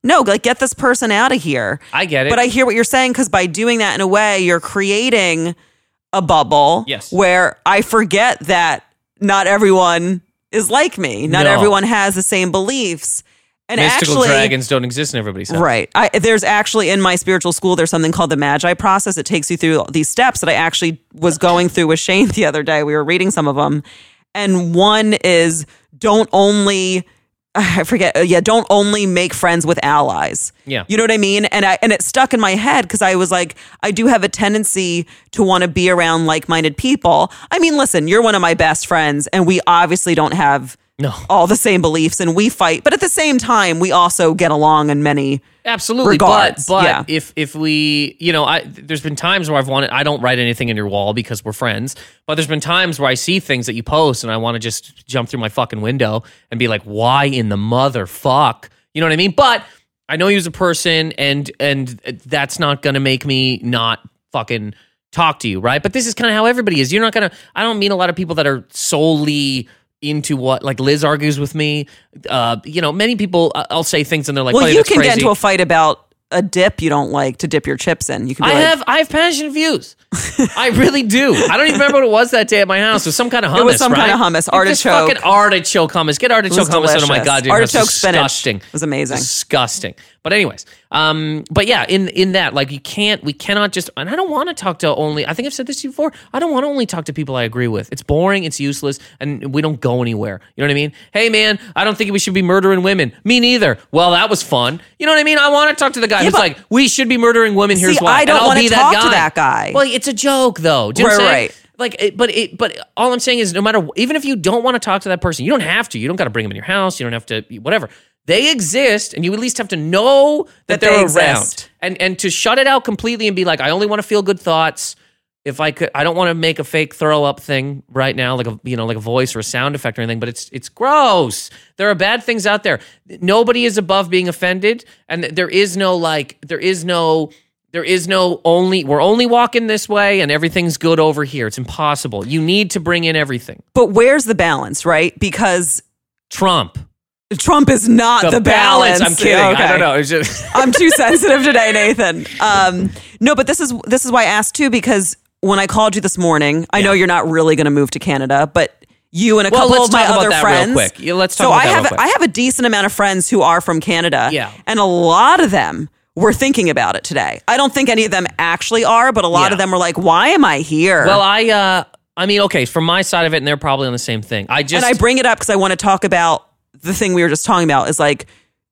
[SPEAKER 1] no, like get this person out of here.
[SPEAKER 2] I get it.
[SPEAKER 1] But I hear what you're saying, because by doing that in a way, you're creating a bubble
[SPEAKER 2] Yes.
[SPEAKER 1] where I forget that not everyone is like me. Not
[SPEAKER 2] No.
[SPEAKER 1] everyone has the same beliefs. And
[SPEAKER 2] Mystical
[SPEAKER 1] actually,
[SPEAKER 2] dragons don't exist in everybody's house.
[SPEAKER 1] right. I, there's actually in my spiritual school, there's something called the Magi process. It takes you through these steps that I actually was going through with Shane the other day. We were reading some of them. And one is don't only, I forget, yeah, don't only make friends with allies.
[SPEAKER 2] Yeah.
[SPEAKER 1] You know what I mean? And I and it stuck in my head because I was like, I do have a tendency to want to be around like-minded people. I mean, listen, you're one of my best friends, and we obviously don't have
[SPEAKER 2] No.
[SPEAKER 1] all the same beliefs, and we fight, but at the same time, we also get along in many
[SPEAKER 2] Absolutely,
[SPEAKER 1] regards.
[SPEAKER 2] but but
[SPEAKER 1] Yeah.
[SPEAKER 2] if if we, you know, I there's been times where I've wanted. I don't write anything in your wall because we're friends, but there's been times where I see things that you post and I want to just jump through my fucking window and be like, why in the motherfuck? You know what I mean? But I know you as a person, and and that's not gonna make me not fucking talk to you, right? But this is kind of how everybody is. You're not gonna. I don't mean a lot of people that are solely into what, like Liz argues with me. Uh, you know, many people, uh, I'll say things and they're like,
[SPEAKER 1] well,
[SPEAKER 2] "Oh,
[SPEAKER 1] you
[SPEAKER 2] that's
[SPEAKER 1] can
[SPEAKER 2] crazy."
[SPEAKER 1] get into a fight about a dip you don't like to dip your chips in. You can. Be
[SPEAKER 2] I
[SPEAKER 1] like,
[SPEAKER 2] have I have passionate views. I really do. I don't even remember what it was that day at my house. It was some kind of hummus.
[SPEAKER 1] It was some
[SPEAKER 2] right?
[SPEAKER 1] kind of hummus,
[SPEAKER 2] Like this
[SPEAKER 1] artichoke.
[SPEAKER 2] fucking artichoke hummus. Get artichoke hummus out of my
[SPEAKER 1] delicious.
[SPEAKER 2] goddamn house.
[SPEAKER 1] Artichoke
[SPEAKER 2] It's
[SPEAKER 1] spinach
[SPEAKER 2] disgusting.
[SPEAKER 1] was amazing.
[SPEAKER 2] Disgusting. But anyways, um, but yeah, in in that, like, you can't, we cannot just, and I don't want to talk to only, I think I've said this to you before, I don't want to only talk to people I agree with. It's boring, it's useless, and we don't go anywhere. You know what I mean? Hey man, I don't think we should be murdering women. Me neither. Well, that was fun. You know what I mean? I want to talk to the guy
[SPEAKER 1] Yeah,
[SPEAKER 2] who's
[SPEAKER 1] but-
[SPEAKER 2] like, we should be murdering women. Here's
[SPEAKER 1] See,
[SPEAKER 2] why.
[SPEAKER 1] I don't
[SPEAKER 2] And I'll
[SPEAKER 1] wanna
[SPEAKER 2] be
[SPEAKER 1] talk
[SPEAKER 2] that
[SPEAKER 1] to
[SPEAKER 2] guy.
[SPEAKER 1] that guy.
[SPEAKER 2] Well, it's a joke though. Do you know what I'm
[SPEAKER 1] Right,
[SPEAKER 2] saying?
[SPEAKER 1] right.
[SPEAKER 2] Like, it, but it, but all I'm saying is, no matter, even if you don't want to talk to that person, you don't have to. You don't got to bring them in your house. You don't have to, whatever. They exist, and you at least have to know that,
[SPEAKER 1] That
[SPEAKER 2] they're
[SPEAKER 1] they
[SPEAKER 2] around.
[SPEAKER 1] exist.
[SPEAKER 2] And and to shut it out completely and be like, I only want to feel good thoughts. If I could, I don't want to make a fake throw up thing right now, like a you know, like a voice or a sound effect or anything. But it's it's gross. There are bad things out there. Nobody is above being offended, and there is no like, there is no. There is no only, we're only walking this way and everything's good over here. It's impossible. You need to bring in everything.
[SPEAKER 1] but where's the balance, right? Because
[SPEAKER 2] Trump.
[SPEAKER 1] Trump is not the, balance.
[SPEAKER 2] I'm kidding.
[SPEAKER 1] Okay.
[SPEAKER 2] I don't know. It's just,
[SPEAKER 1] I'm too sensitive today, Nathan. Um, no, but this is this is why I asked too, because when I called you this morning, I know you're not really going to move to Canada, but you and a
[SPEAKER 2] Well,
[SPEAKER 1] couple
[SPEAKER 2] let's
[SPEAKER 1] of my
[SPEAKER 2] talk about
[SPEAKER 1] other
[SPEAKER 2] that real
[SPEAKER 1] friends.
[SPEAKER 2] quick. Yeah, let's talk
[SPEAKER 1] so
[SPEAKER 2] about
[SPEAKER 1] I
[SPEAKER 2] that real
[SPEAKER 1] have
[SPEAKER 2] quick.
[SPEAKER 1] I have a decent amount of friends who are from Canada,
[SPEAKER 2] Yeah.
[SPEAKER 1] and a lot of them were thinking about it today. I don't think any of them actually are, but a lot
[SPEAKER 2] Yeah.
[SPEAKER 1] of them were like, "Why am I here?"
[SPEAKER 2] well, I, uh, I mean, okay, from my side of it, and they're probably on the same thing. I just,
[SPEAKER 1] and I bring it up because I want to talk about the thing we were just talking about. Is like,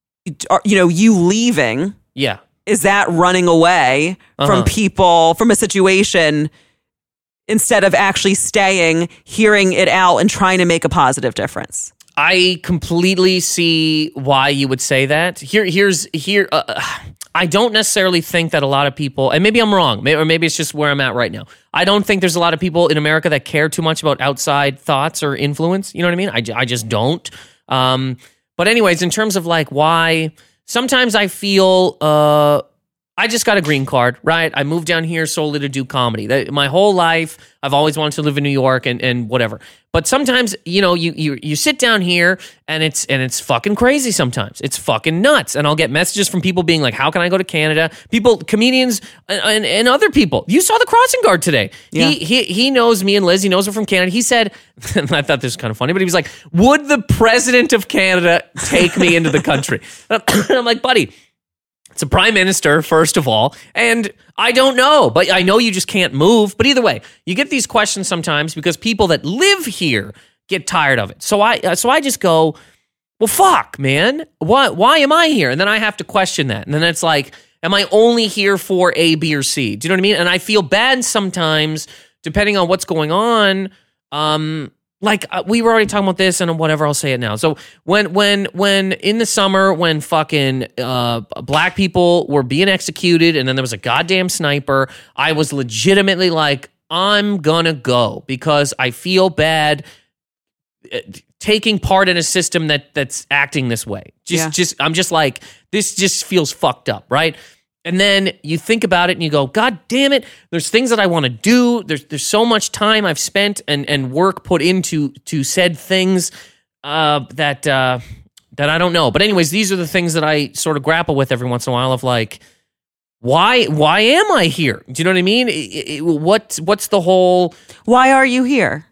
[SPEAKER 1] you know, you leaving.
[SPEAKER 2] yeah.
[SPEAKER 1] Is that running away
[SPEAKER 2] Uh-huh.
[SPEAKER 1] from people, from a situation, instead of actually staying, hearing it out, and trying to make a positive difference?
[SPEAKER 2] I completely see why you would say that. Here, here's here. Uh, I don't necessarily think that a lot of people, and maybe I'm wrong, may- or maybe it's just where I'm at right now. I don't think there's a lot of people in America that care too much about outside thoughts or influence. You know what I mean? I, j- I just don't. Um, but anyways, in terms of like why, sometimes I feel. Uh, I just got a green card, right? I moved down here solely to do comedy. That, my whole life, I've always wanted to live in New York and, and whatever. But sometimes, you know, you, you you sit down here and it's and it's fucking crazy sometimes. It's fucking nuts. And I'll get messages from people being like, how can I go to Canada? People, comedians and, and, and other people. You saw the crossing guard today.
[SPEAKER 1] Yeah.
[SPEAKER 2] He, he he knows me and Liz. He knows we're from Canada. He said, and I thought this was kind of funny, but he was like, would the president of Canada take me into the country? And I'm like, buddy, it's a prime minister, first of all, and I don't know, but I know you just can't move. But either way, you get these questions sometimes because people that live here get tired of it. So I, uh, so I just go, well, fuck, man, why, why am I here? And then I have to question that, and then it's like, am I only here for A, B, or C? Do you know what I mean? And I feel bad sometimes, depending on what's going on. Um, Like uh, we were already talking about this, and whatever, I'll say it now. So when, when, when in the summer, when fucking uh, black people were being executed, and then there was a goddamn sniper, I was legitimately like, I'm gonna go because I feel bad uh, taking part in a system that that's acting this way. Just,
[SPEAKER 1] Yeah.
[SPEAKER 2] just, I'm just like, this just feels fucked up, right? And then you think about it and you go, God damn it, there's things that I want to do. There's there's so much time I've spent and, and work put into to said things uh, that uh, that I don't know. But anyways, these are the things that I sort of grapple with every once in a while of like, why why am I here? Do you know what I mean? It, it, what What's the whole...
[SPEAKER 1] Why are you here?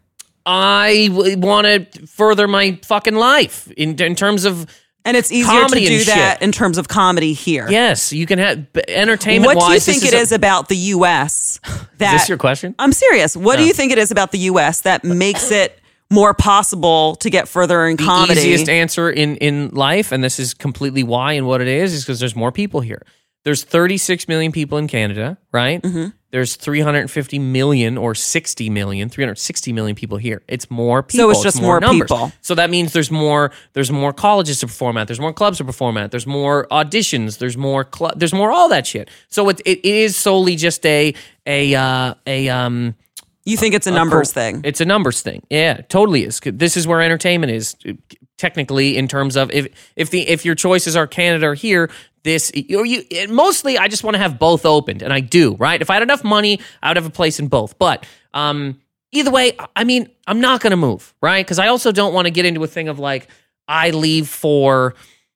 [SPEAKER 2] I w- want to further my fucking life in, in terms of...
[SPEAKER 1] And it's easier
[SPEAKER 2] comedy
[SPEAKER 1] to do
[SPEAKER 2] and
[SPEAKER 1] that
[SPEAKER 2] shit.
[SPEAKER 1] in terms of comedy here.
[SPEAKER 2] Yes, you can have entertainment.
[SPEAKER 1] What do you
[SPEAKER 2] wise,
[SPEAKER 1] think
[SPEAKER 2] this
[SPEAKER 1] it
[SPEAKER 2] is,
[SPEAKER 1] is about the U S that...
[SPEAKER 2] Is this your question?
[SPEAKER 1] I'm serious. What
[SPEAKER 2] No.
[SPEAKER 1] do you think it is about the U S that makes it more possible to get further in
[SPEAKER 2] the
[SPEAKER 1] comedy?
[SPEAKER 2] easiest answer in, in life, and this is completely why and what it is, is because there's more people here. There's thirty-six million people in Canada, right? Mm-hmm. There's three hundred fifty million or sixty million, three hundred sixty million people here. It's more people.
[SPEAKER 1] So it's just more
[SPEAKER 2] numbers.
[SPEAKER 1] people.
[SPEAKER 2] So that means there's more there's more colleges to perform at, there's more clubs to perform at, there's more auditions, there's more cl- there's more all that shit. So it it is solely just a a uh, a um
[SPEAKER 1] You think it's a numbers thing?
[SPEAKER 2] It's a numbers thing. Yeah, totally is. This is where entertainment is technically in terms of if if the if your choices are Canada or here, this or you mostly I just want to have both opened, and I do, right? If I had enough money, I would have a place in both. But um either way, I mean, I'm not going to move, right? Cuz I also don't want to get into a thing of like I leave for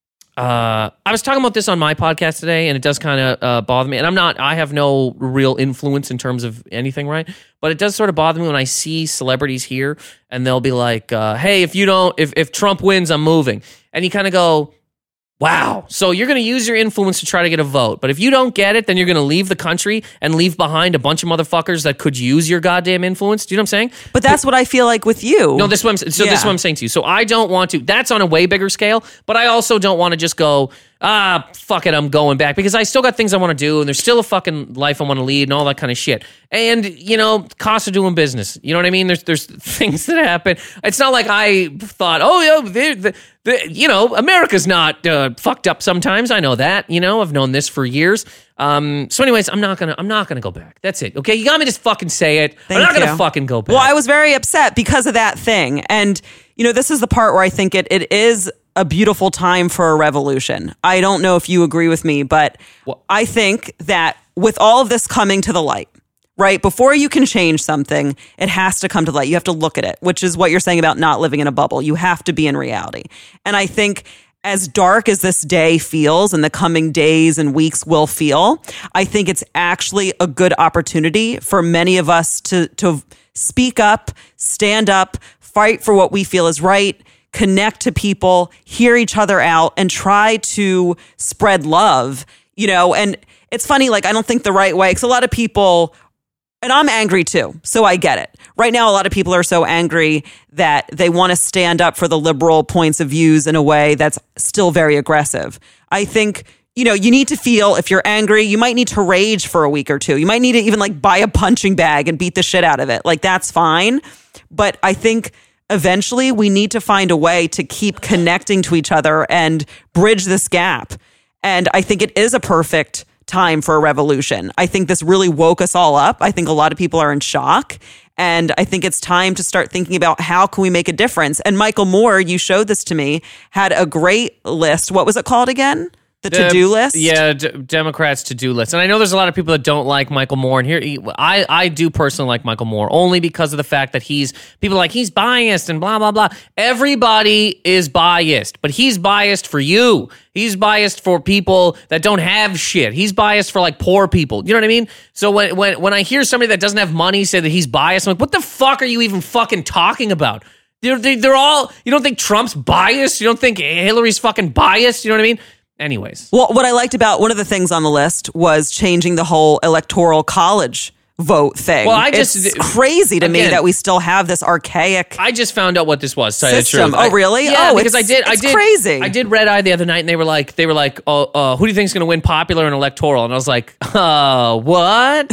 [SPEAKER 2] Uh, I was talking about this on my podcast today, and it does kind of uh, bother me. And I'm not, I have no real influence in terms of anything, right? But it does sort of bother me when I see celebrities here, and they'll be like, uh, "Hey, if you don't, if if Trump wins, I'm moving." And you kind of go, "Wow, so you're going to use your influence to try to get a vote, but if you don't get it, then you're going to leave the country and leave behind a bunch of motherfuckers that could use your goddamn influence." Do you know what I'm saying?
[SPEAKER 1] But that's what I feel like with you.
[SPEAKER 2] No, this is what I'm, so
[SPEAKER 1] Yeah.
[SPEAKER 2] this is what I'm saying to you. So I don't want to, that's on a way bigger scale, but I also don't want to just go, ah, fuck it, I'm going back, because I still got things I want to do, and there's still a fucking life I want to lead and all that kind of shit. And, you know, cost of doing business. You know what I mean? There's there's things that happen. It's not like I thought, oh, yeah, the, the, the, you know, America's not uh, fucked up sometimes. I know that, you know, I've known this for years. Um, so anyways, I'm not gonna, I'm not gonna go back. That's it. Okay. You got me to fucking say it.
[SPEAKER 1] Thank
[SPEAKER 2] I'm not
[SPEAKER 1] you.
[SPEAKER 2] gonna fucking go back.
[SPEAKER 1] Well, I was very upset because of that thing. And, you know, this is the part where I think it it is a beautiful time for a revolution. I don't know if you agree with me, but
[SPEAKER 2] Well-
[SPEAKER 1] I think that with all of this coming to the light, right, before you can change something, it has to come to light. You have to look at it, which is what you're saying about not living in a bubble. You have to be in reality. And I think as dark as this day feels and the coming days and weeks will feel, I think it's actually a good opportunity for many of us to, to speak up, stand up, fight for what we feel is right, connect to people, hear each other out, and try to spread love, you know. And it's funny, like, I don't think the right way, because a lot of people, and I'm angry too, so I get it. Right now, a lot of people are so angry that they want to stand up for the liberal points of views in a way that's still very aggressive. I think, you know, you need to feel, if you're angry, you might need to rage for a week or two. You might need to even like buy a punching bag and beat the shit out of it. Like, that's fine. But I think eventually we need to find a way to keep connecting to each other and bridge this gap. And I think it is a perfect time for a revolution. I think this really woke us all up. I think a lot of people are in shock. And I think it's time to start thinking about how can we make a difference. And Michael Moore, you showed this to me, had a great list. What was it called again? The to-do list?
[SPEAKER 2] Yeah, D- Democrats' to-do list. And I know there's a lot of people that don't like Michael Moore. And here, he, I, I do personally like Michael Moore, only because of the fact that he's, people are like, he's biased and blah, blah, blah. Everybody is biased, but he's biased for you. He's biased for people that don't have shit. He's biased for like poor people. You know what I mean? So when, when, when I hear somebody that doesn't have money say that he's biased, I'm like, what the fuck are you even fucking talking about? They're, they, they're all, you don't think Trump's biased? You don't think Hillary's fucking biased? You know what I mean? Anyways.
[SPEAKER 1] Well, what I liked about one of the things on the list was changing the whole electoral college vote thing.
[SPEAKER 2] Well, I just
[SPEAKER 1] it's crazy to me
[SPEAKER 2] again,
[SPEAKER 1] that we still have this archaic
[SPEAKER 2] I just found out what this was. To tell you the
[SPEAKER 1] system.
[SPEAKER 2] truth.
[SPEAKER 1] Oh, really?
[SPEAKER 2] I, yeah,
[SPEAKER 1] oh,
[SPEAKER 2] because
[SPEAKER 1] it's,
[SPEAKER 2] I did.
[SPEAKER 1] It's
[SPEAKER 2] I did.
[SPEAKER 1] crazy.
[SPEAKER 2] I did Red Eye the other night, and they were like, they were like, oh, uh, who do you think is going to win popular and electoral? And I was like, uh, what?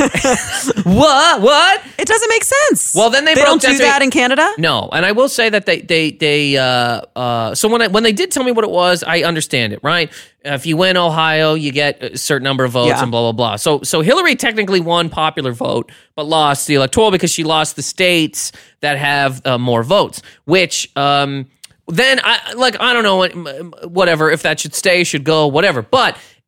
[SPEAKER 2] what? What?
[SPEAKER 1] It doesn't make sense.
[SPEAKER 2] Well, then they,
[SPEAKER 1] they
[SPEAKER 2] broke
[SPEAKER 1] don't
[SPEAKER 2] down
[SPEAKER 1] do
[SPEAKER 2] to me-
[SPEAKER 1] that in Canada.
[SPEAKER 2] No, and I will say that they they they uh uh so when I, when they did tell me what it was, I understand it, right? If you win Ohio, you get a certain number of votes
[SPEAKER 1] Yeah.
[SPEAKER 2] and blah blah blah. So so Hillary technically won popular vote, but lost the electoral because she lost the states that have uh, more votes. Which um then I like I don't know whatever if that should stay, should go, whatever. But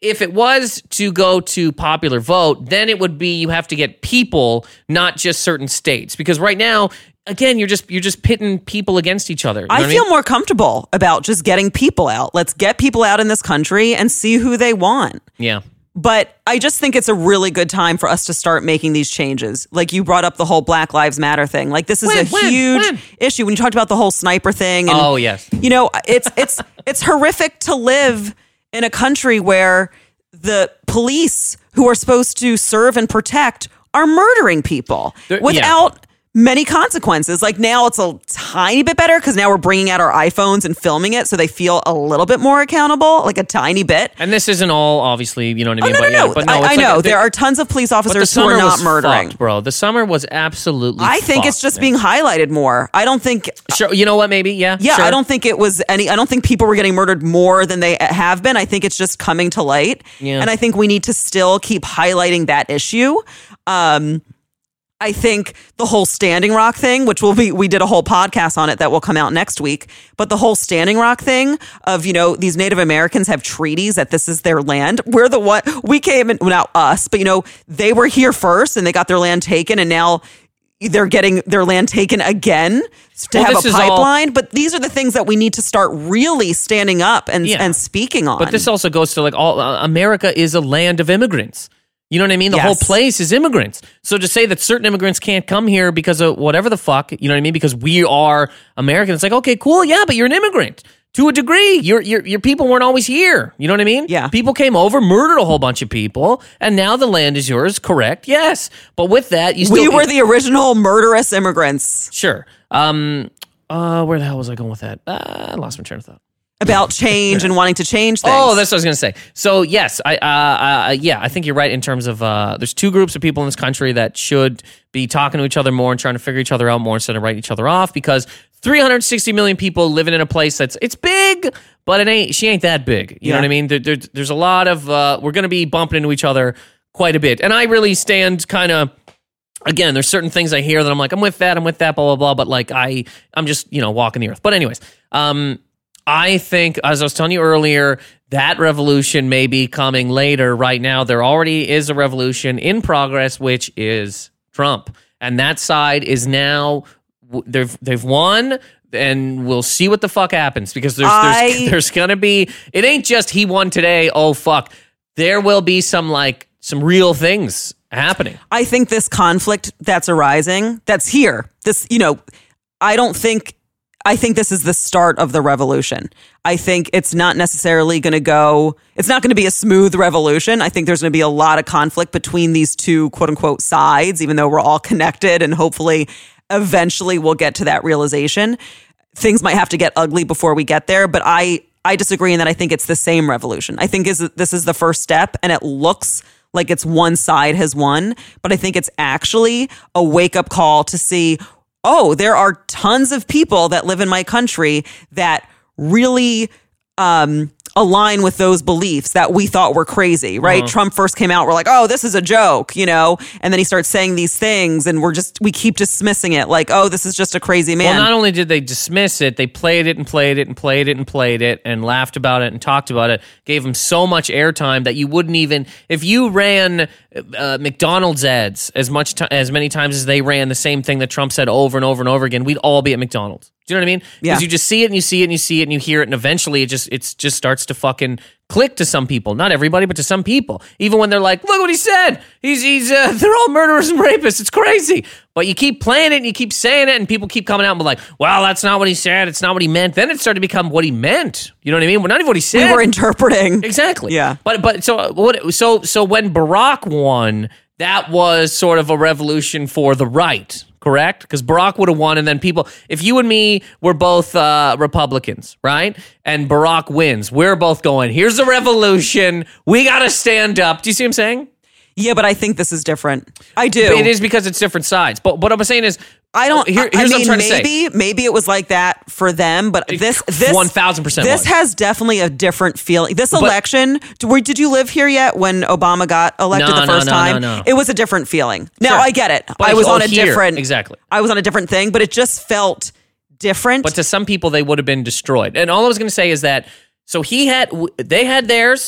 [SPEAKER 2] if it was to go to popular vote, then it would be you have to get people, not just certain states. Because right now, again, you're just you're just pitting people against each other. You know
[SPEAKER 1] I
[SPEAKER 2] what
[SPEAKER 1] feel
[SPEAKER 2] I mean?
[SPEAKER 1] more comfortable about just getting people out. Let's get people out in this country and see who they want.
[SPEAKER 2] Yeah.
[SPEAKER 1] But I just think it's a really good time for us to start making these changes. Like you brought up the whole Black Lives Matter thing. Like this is
[SPEAKER 2] When?
[SPEAKER 1] a
[SPEAKER 2] When?
[SPEAKER 1] huge
[SPEAKER 2] When?
[SPEAKER 1] issue. When you talked about the whole sniper thing. And,
[SPEAKER 2] Oh, yes.
[SPEAKER 1] You know, it's it's it's horrific to live in a country where the police who are supposed to serve and protect are murdering people
[SPEAKER 2] There- yeah.
[SPEAKER 1] without many consequences. Like now it's a tiny bit better because now we're bringing out our iPhones and filming it so they feel a little bit more accountable, like a tiny bit.
[SPEAKER 2] And this isn't all, obviously, you know what I
[SPEAKER 1] Oh,
[SPEAKER 2] mean?
[SPEAKER 1] no,
[SPEAKER 2] but,
[SPEAKER 1] no,
[SPEAKER 2] yeah,
[SPEAKER 1] no.
[SPEAKER 2] but no,
[SPEAKER 1] I,
[SPEAKER 2] it's
[SPEAKER 1] I
[SPEAKER 2] like
[SPEAKER 1] know.
[SPEAKER 2] a-
[SPEAKER 1] there are tons of police
[SPEAKER 2] but the
[SPEAKER 1] officers who
[SPEAKER 2] summer
[SPEAKER 1] are not
[SPEAKER 2] was
[SPEAKER 1] murdering.
[SPEAKER 2] fucked, bro. The summer was absolutely
[SPEAKER 1] I think it's
[SPEAKER 2] fucked,
[SPEAKER 1] just
[SPEAKER 2] man.
[SPEAKER 1] being highlighted more. I don't think...
[SPEAKER 2] Sure, you know what, maybe, yeah.
[SPEAKER 1] Yeah,
[SPEAKER 2] sure.
[SPEAKER 1] I don't think it was any... I don't think people were getting murdered more than they have been. I think it's just coming to light.
[SPEAKER 2] Yeah.
[SPEAKER 1] And I think we need to still keep highlighting that issue. Um... I think the whole Standing Rock thing, which will be, we did a whole podcast on it that will come out next week. But the whole Standing Rock thing of, you know, these Native Americans have treaties that this is their land. We're the one, we came in, well, not us, but, you know, they were here first and they got their land taken and now they're getting their land taken again to
[SPEAKER 2] Well,
[SPEAKER 1] have
[SPEAKER 2] this
[SPEAKER 1] a
[SPEAKER 2] is all-
[SPEAKER 1] pipeline. But these are the things that we need to start really standing up and,
[SPEAKER 2] Yeah.
[SPEAKER 1] and speaking on.
[SPEAKER 2] But this also goes to like all uh, America is a land of immigrants. You know what I mean? The
[SPEAKER 1] Yes.
[SPEAKER 2] whole place is immigrants. So to say that certain immigrants can't come here because of whatever the fuck, you know what I mean? Because we are American. It's like, okay, cool. Yeah, but you're an immigrant to a degree. Your your your people weren't always here. You know what I mean?
[SPEAKER 1] Yeah.
[SPEAKER 2] People came over, murdered a whole bunch of people, and now the land is yours. Correct? Yes. But with that, you still
[SPEAKER 1] we were the original murderous immigrants.
[SPEAKER 2] sure. Um. Uh. Where the hell was I going with that? Uh, I lost my train of thought.
[SPEAKER 1] About change and wanting to change things.
[SPEAKER 2] Oh, that's what I was going to say. So yes, I uh, uh, yeah, I think you're right in terms of uh, there's two groups of people in this country that should be talking to each other more and trying to figure each other out more instead of writing each other off, because three hundred sixty million people living in a place that's it's big, but it ain't she ain't that big. You know
[SPEAKER 1] Yeah.
[SPEAKER 2] what I mean? There, there, there's a lot of uh, we're going to be bumping into each other quite a bit, and I really stand kind of. Again, there's certain things I hear that I'm like, I'm with that, I'm with that, blah blah blah. But like I, I'm just you know walking the earth. But anyways, um. I think, as I was telling you earlier, that revolution may be coming later. Right now, there already is a revolution in progress, which is Trump. And that side is now, they've, they've won, and we'll see what the fuck happens. Because there's,
[SPEAKER 1] I-
[SPEAKER 2] there's, there's going to be, it ain't just he won today, oh fuck. There will be some, like, some real things happening.
[SPEAKER 1] I think this conflict that's arising, that's here, this, you know, I don't think, I think this is the start of the revolution. I think it's not necessarily going to go, it's not going to be a smooth revolution. I think there's going to be a lot of conflict between these two quote unquote sides, even though we're all connected and hopefully eventually we'll get to that realization. Things might have to get ugly before we get there, but I, I disagree in that I think it's the same revolution. I think is this is the first step and it looks like it's one side has won, but I think it's actually a wake up call to see, oh, there are tons of people that live in my country that really um, align with those beliefs that we thought were crazy, right?
[SPEAKER 2] Uh-huh.
[SPEAKER 1] Trump first came out, we're like, oh, this is a joke, you know? And then he starts saying these things and we're just, we keep dismissing it like, oh, this is just a crazy man.
[SPEAKER 2] Well, not only did they dismiss it, they played it and played it and played it and played it and laughed about it and talked about it, gave him so much airtime that you wouldn't even, if you ran uh, McDonald's ads as much ti as many times as they ran the same thing that Trump said over and over and over again, we'd all be at McDonald's. Do you know what I mean?
[SPEAKER 1] Yeah.
[SPEAKER 2] Because you just see it and you see it and you see it and you hear it and eventually it just it's just starts to fucking click to some people. Not everybody, but to some people. Even when they're like, look what he said. He's he's uh, they're all murderers and rapists. It's crazy. But you keep playing it and you keep saying it and people keep coming out and be like, well, that's not what he said. It's not what he meant. Then it started to become what he meant. You know what I mean? Well, not even what he said.
[SPEAKER 1] we were interpreting.
[SPEAKER 2] Exactly.
[SPEAKER 1] Yeah.
[SPEAKER 2] But but so what? So so when Barack won, that was sort of a revolution for the right, correct? Because Barack would have won, and then people. If you and me were both uh, Republicans, right, and Barack wins, we're both going. Here's a revolution. We got to stand up. Do you see what I'm saying?
[SPEAKER 1] Yeah, but I think this is different. I do.
[SPEAKER 2] It is because it's different sides. But what I'm saying is,
[SPEAKER 1] I don't.
[SPEAKER 2] Here,
[SPEAKER 1] I
[SPEAKER 2] here's
[SPEAKER 1] mean,
[SPEAKER 2] what I'm trying
[SPEAKER 1] maybe
[SPEAKER 2] to say.
[SPEAKER 1] maybe it was like that for them, but this this
[SPEAKER 2] one thousand percent
[SPEAKER 1] This
[SPEAKER 2] was.
[SPEAKER 1] has definitely a different feeling. This election. Where did you live here yet when Obama got elected
[SPEAKER 2] No,
[SPEAKER 1] the
[SPEAKER 2] no,
[SPEAKER 1] first
[SPEAKER 2] no,
[SPEAKER 1] time?
[SPEAKER 2] no, no.
[SPEAKER 1] It was a different feeling. Now
[SPEAKER 2] Sure.
[SPEAKER 1] I get it.
[SPEAKER 2] But
[SPEAKER 1] I was
[SPEAKER 2] oh,
[SPEAKER 1] on a
[SPEAKER 2] here,
[SPEAKER 1] different
[SPEAKER 2] exactly.
[SPEAKER 1] I was on a different thing, but it just felt different.
[SPEAKER 2] But to some people, they would have been destroyed. And all I was going to say is that so he had, they had theirs.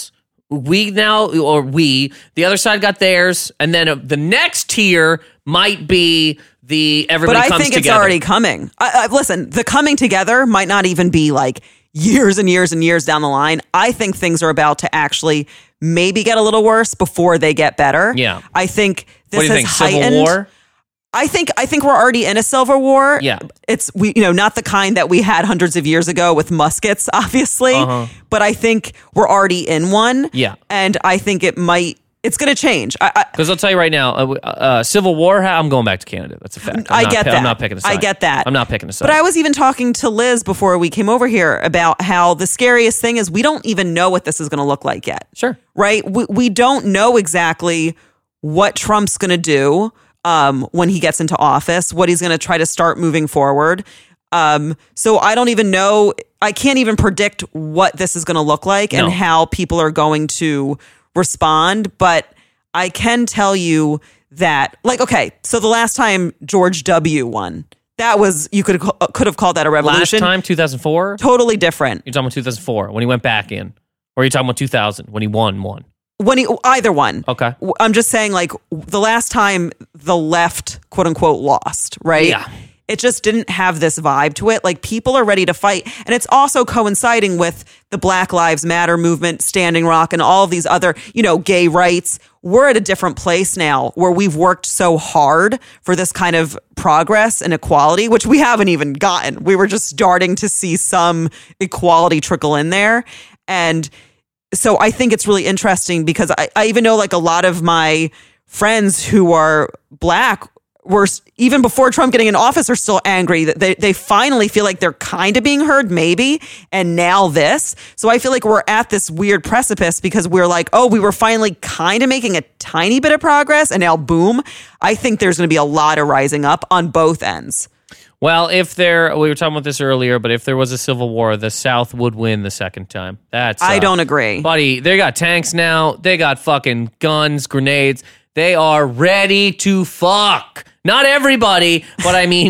[SPEAKER 2] we now, or we, the other side got theirs, and then uh, the next tier might be the everybody
[SPEAKER 1] But I
[SPEAKER 2] comes
[SPEAKER 1] think
[SPEAKER 2] together.
[SPEAKER 1] it's already coming. I, I, listen, the coming together might not even be like years and years and years down the line. I think things are about to actually maybe get a little worse before they get better.
[SPEAKER 2] Yeah.
[SPEAKER 1] I think this
[SPEAKER 2] What do you
[SPEAKER 1] has
[SPEAKER 2] think,
[SPEAKER 1] heightened.
[SPEAKER 2] Civil War?
[SPEAKER 1] I think I think we're already in a civil war.
[SPEAKER 2] Yeah.
[SPEAKER 1] It's we you know not the kind that we had hundreds of years ago with muskets, obviously,
[SPEAKER 2] Uh-huh.
[SPEAKER 1] but I think we're already in one.
[SPEAKER 2] Yeah.
[SPEAKER 1] And I think it might it's going to change. I, I,
[SPEAKER 2] Because I'll tell you right now, uh, uh, Civil War, I'm going back to Canada. That's a fact. I'm
[SPEAKER 1] I
[SPEAKER 2] not
[SPEAKER 1] get
[SPEAKER 2] pi-
[SPEAKER 1] that.
[SPEAKER 2] I'm not picking a side.
[SPEAKER 1] I get that.
[SPEAKER 2] I'm not picking a side.
[SPEAKER 1] But I was even talking to Liz before we came over here about how the scariest thing is we don't even know what this is going to look like yet.
[SPEAKER 2] Sure.
[SPEAKER 1] Right? We, we don't know exactly what Trump's going to do um, when he gets into office, what he's going to try to start moving forward. Um, so I don't even know. I can't even predict what this is going to look like
[SPEAKER 2] No.
[SPEAKER 1] and how people are going to respond. But I can tell you that, like, okay, so the last time George W. won, that was, you could could have called that a
[SPEAKER 2] Last
[SPEAKER 1] revolution.
[SPEAKER 2] time, two thousand four?
[SPEAKER 1] Totally different.
[SPEAKER 2] You're talking about two thousand four, when he went back in. Or are you talking about two thousand, when he won one?
[SPEAKER 1] When he, either one.
[SPEAKER 2] Okay.
[SPEAKER 1] I'm just saying, like, the last time the left, quote unquote, lost, right?
[SPEAKER 2] Yeah.
[SPEAKER 1] It just didn't have this vibe to it. Like, people are ready to fight. And it's also coinciding with the Black Lives Matter movement, Standing Rock, and all of these other, you know, gay rights. We're at a different place now where we've worked so hard for this kind of progress and equality, which we haven't even gotten. We were just starting to see some equality trickle in there. And so I think it's really interesting because I, I even know like a lot of my friends who are Black were, even before Trump getting in office, are still angry that they, they finally feel like they're kind of being heard, maybe. And now this. So I feel like we're at this weird precipice because we're like, oh, we were finally kind of making a tiny bit of progress. And now, boom, I think there's going to be a lot of rising up on both ends.
[SPEAKER 2] Well, if there, we were talking about this earlier, but if there was a civil war, the South would win the second time. That's uh,
[SPEAKER 1] I don't agree.
[SPEAKER 2] buddy. They got tanks now. They got fucking guns, grenades. They are ready to fuck. Not everybody, but I mean,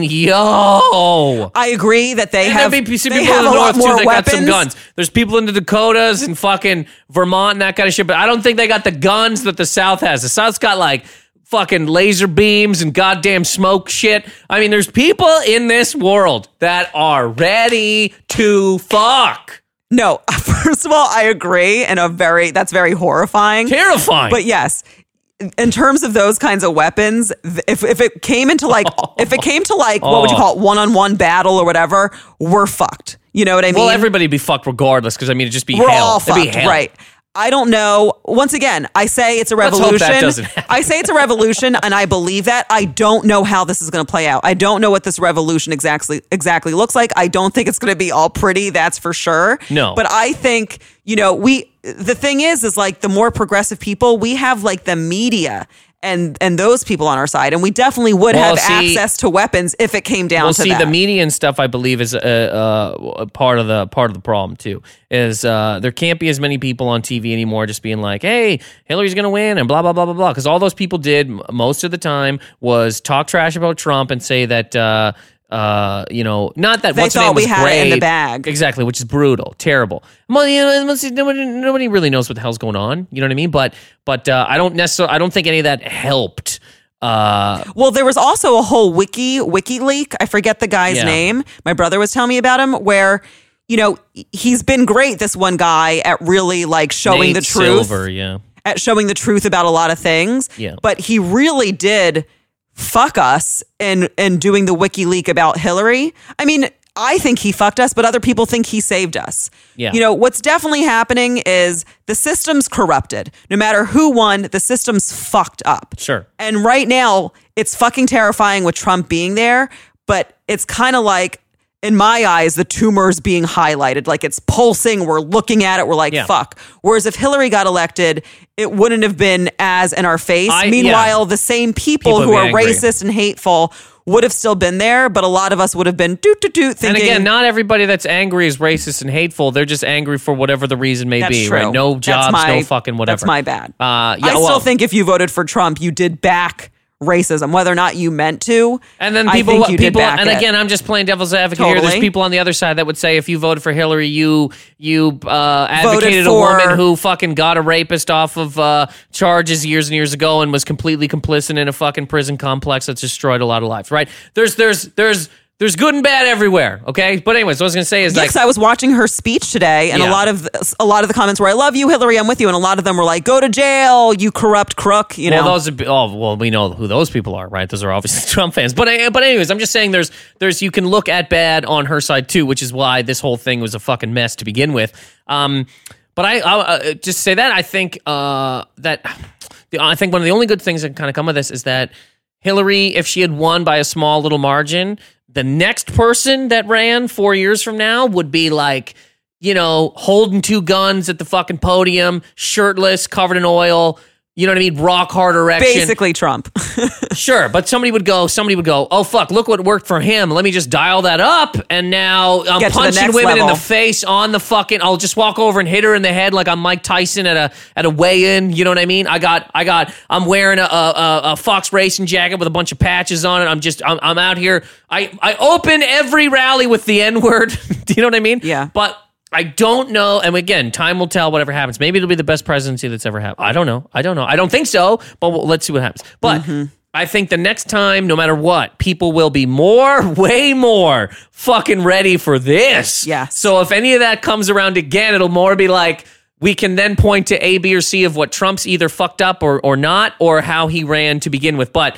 [SPEAKER 2] yo.
[SPEAKER 1] I agree that they
[SPEAKER 2] And
[SPEAKER 1] have,
[SPEAKER 2] there be some
[SPEAKER 1] they
[SPEAKER 2] people
[SPEAKER 1] have
[SPEAKER 2] in
[SPEAKER 1] a
[SPEAKER 2] the
[SPEAKER 1] lot
[SPEAKER 2] north too
[SPEAKER 1] more
[SPEAKER 2] that
[SPEAKER 1] weapons.
[SPEAKER 2] got some guns. There's people in the Dakotas and fucking Vermont and that kind of shit, but I don't think they got the guns that the South has. The South's got like fucking laser beams and goddamn smoke shit. I mean, there's people in this world that are ready to fuck.
[SPEAKER 1] No, first of all, I agree, and a very that's very horrifying,
[SPEAKER 2] Terrifying.
[SPEAKER 1] But yes, in terms of those kinds of weapons, if if it came into like if it came to like what would you call it, one on one battle or whatever, we're fucked. You know what I mean?
[SPEAKER 2] well, everybody be fucked regardless, because I mean, it'd just be
[SPEAKER 1] we're
[SPEAKER 2] hell.
[SPEAKER 1] all
[SPEAKER 2] It'd be
[SPEAKER 1] fucked,
[SPEAKER 2] hell.
[SPEAKER 1] right? I don't know. Once again, I say it's a
[SPEAKER 2] Let's hope
[SPEAKER 1] revolution.
[SPEAKER 2] that doesn't happen.
[SPEAKER 1] I say it's a revolution, and I believe that. I don't know how this is going to play out. I don't know what this revolution exactly exactly looks like. I don't think it's going to be all pretty. That's for sure.
[SPEAKER 2] No.
[SPEAKER 1] But I think, you know, we. The thing is, is like the more progressive people, we have like the media and and those people on our side, and we definitely would
[SPEAKER 2] Well,
[SPEAKER 1] have
[SPEAKER 2] see-
[SPEAKER 1] access to weapons if it came down
[SPEAKER 2] Well,
[SPEAKER 1] to
[SPEAKER 2] see,
[SPEAKER 1] that.
[SPEAKER 2] the media and stuff, I believe, is a, a, a part of the part of the problem too. Is uh, there can't be as many people on T V anymore, just being like, "Hey, Hillary's going to win," and blah blah blah blah blah. Because all those people did m- most of the time was talk trash about Trump and say that. Uh, uh, you know, not that
[SPEAKER 1] They
[SPEAKER 2] what's her
[SPEAKER 1] thought
[SPEAKER 2] name
[SPEAKER 1] we
[SPEAKER 2] was
[SPEAKER 1] had
[SPEAKER 2] great.
[SPEAKER 1] it in the bag.
[SPEAKER 2] Exactly, which is brutal, terrible. Well, you know, nobody, nobody really knows what the hell's going on. You know what I mean? But but uh, I don't necessarily. I don't think any of that helped. Uh,
[SPEAKER 1] Well, there was also a whole wiki wiki leak. I forget the guy's
[SPEAKER 2] Yeah.
[SPEAKER 1] name. My brother was telling me about him, where you know he's been great. This one guy at really like showing
[SPEAKER 2] Nate
[SPEAKER 1] the truth,
[SPEAKER 2] Silver, yeah.
[SPEAKER 1] at showing the truth about a lot of things.
[SPEAKER 2] Yeah.
[SPEAKER 1] But he really did fuck us in in doing the wiki leak about Hillary. I mean, I think he fucked us, but other people think he saved us.
[SPEAKER 2] Yeah.
[SPEAKER 1] You know, what's definitely happening is the system's corrupted. No matter who won, the system's fucked up.
[SPEAKER 2] Sure.
[SPEAKER 1] And right now, it's fucking terrifying with Trump being there, but it's kind of like, in my eyes, the tumor's being highlighted. Like it's pulsing. We're looking at it. We're like,
[SPEAKER 2] Yeah.
[SPEAKER 1] fuck. Whereas if Hillary got elected, it wouldn't have been as in our face.
[SPEAKER 2] I-
[SPEAKER 1] Meanwhile,
[SPEAKER 2] yeah.
[SPEAKER 1] the same people,
[SPEAKER 2] People
[SPEAKER 1] who
[SPEAKER 2] would
[SPEAKER 1] are
[SPEAKER 2] be angry.
[SPEAKER 1] racist and hateful would have still been there, but a lot of us would have been doot doot doot thinking.
[SPEAKER 2] And again, not everybody that's angry is racist and hateful. They're just angry for whatever the reason may
[SPEAKER 1] that's
[SPEAKER 2] be,
[SPEAKER 1] true.
[SPEAKER 2] right? No
[SPEAKER 1] That's
[SPEAKER 2] jobs,
[SPEAKER 1] my-
[SPEAKER 2] no fucking whatever.
[SPEAKER 1] That's my bad.
[SPEAKER 2] Uh, yeah,
[SPEAKER 1] I still
[SPEAKER 2] well,
[SPEAKER 1] think if you voted for Trump, you did back racism, whether or not you meant to.
[SPEAKER 2] And then
[SPEAKER 1] I
[SPEAKER 2] people,
[SPEAKER 1] think you did
[SPEAKER 2] people,
[SPEAKER 1] back
[SPEAKER 2] and
[SPEAKER 1] it.
[SPEAKER 2] again, I'm just playing devil's advocate here.
[SPEAKER 1] Totally.
[SPEAKER 2] There's people on the other side that would say if you voted for Hillary, you you uh, advocated
[SPEAKER 1] for-
[SPEAKER 2] a woman who fucking got a rapist off of uh, charges years and years ago and was completely complicit in a fucking prison complex that's destroyed a lot of lives. Right? There's there's there's there's good and bad everywhere. Okay, but anyways, what I was gonna say is
[SPEAKER 1] Yeah,
[SPEAKER 2] like
[SPEAKER 1] 'cause I was watching her speech today, and
[SPEAKER 2] Yeah.
[SPEAKER 1] a lot of a lot of the comments were, "I love you, Hillary. I'm with you," and a lot of them were like, "Go to jail, you corrupt crook." You know,
[SPEAKER 2] well, those are, oh, well, we know who those people are, right? Those are obviously Trump fans. But but anyways, I'm just saying there's there's you can look at bad on her side too, which is why this whole thing was a fucking mess to begin with. Um, but I I'll, uh, just say that I think uh, that the, I think one of the only good things that can kind of come of this is that Hillary, if she had won by a small little margin, the next person that ran four years from now would be like, you know, holding two guns at the fucking podium, shirtless, covered in oil. You know what I mean? Rock hard erection.
[SPEAKER 1] basically Trump.
[SPEAKER 2] Sure, but somebody would go, somebody would go, oh, fuck, look what worked for him. Let me just dial that up. And now I'm
[SPEAKER 1] Get to the
[SPEAKER 2] punching
[SPEAKER 1] next
[SPEAKER 2] women in
[SPEAKER 1] level.
[SPEAKER 2] the face on the fucking, I'll just walk over and hit her in the head like I'm Mike Tyson at a at a weigh-in. You know what I mean? I got, I got, I'm wearing a, a, a Fox racing jacket with a bunch of patches on it. I'm just, I'm, I'm out here. I, I open every rally with the N-word. Do you know what I mean?
[SPEAKER 1] Yeah.
[SPEAKER 2] But I don't know. And again, time will tell whatever happens. Maybe it'll be the best presidency that's ever happened. I don't know. I don't know. I don't think so, but we'll, let's see what happens. But
[SPEAKER 1] Mm-hmm.
[SPEAKER 2] I think the next time, no matter what, people will be more, way more fucking ready for this.
[SPEAKER 1] Yes.
[SPEAKER 2] So if any of that comes around again, it'll more be like, we can then point to A, B, or C of what Trump's either fucked up or, or not, or how he ran to begin with. But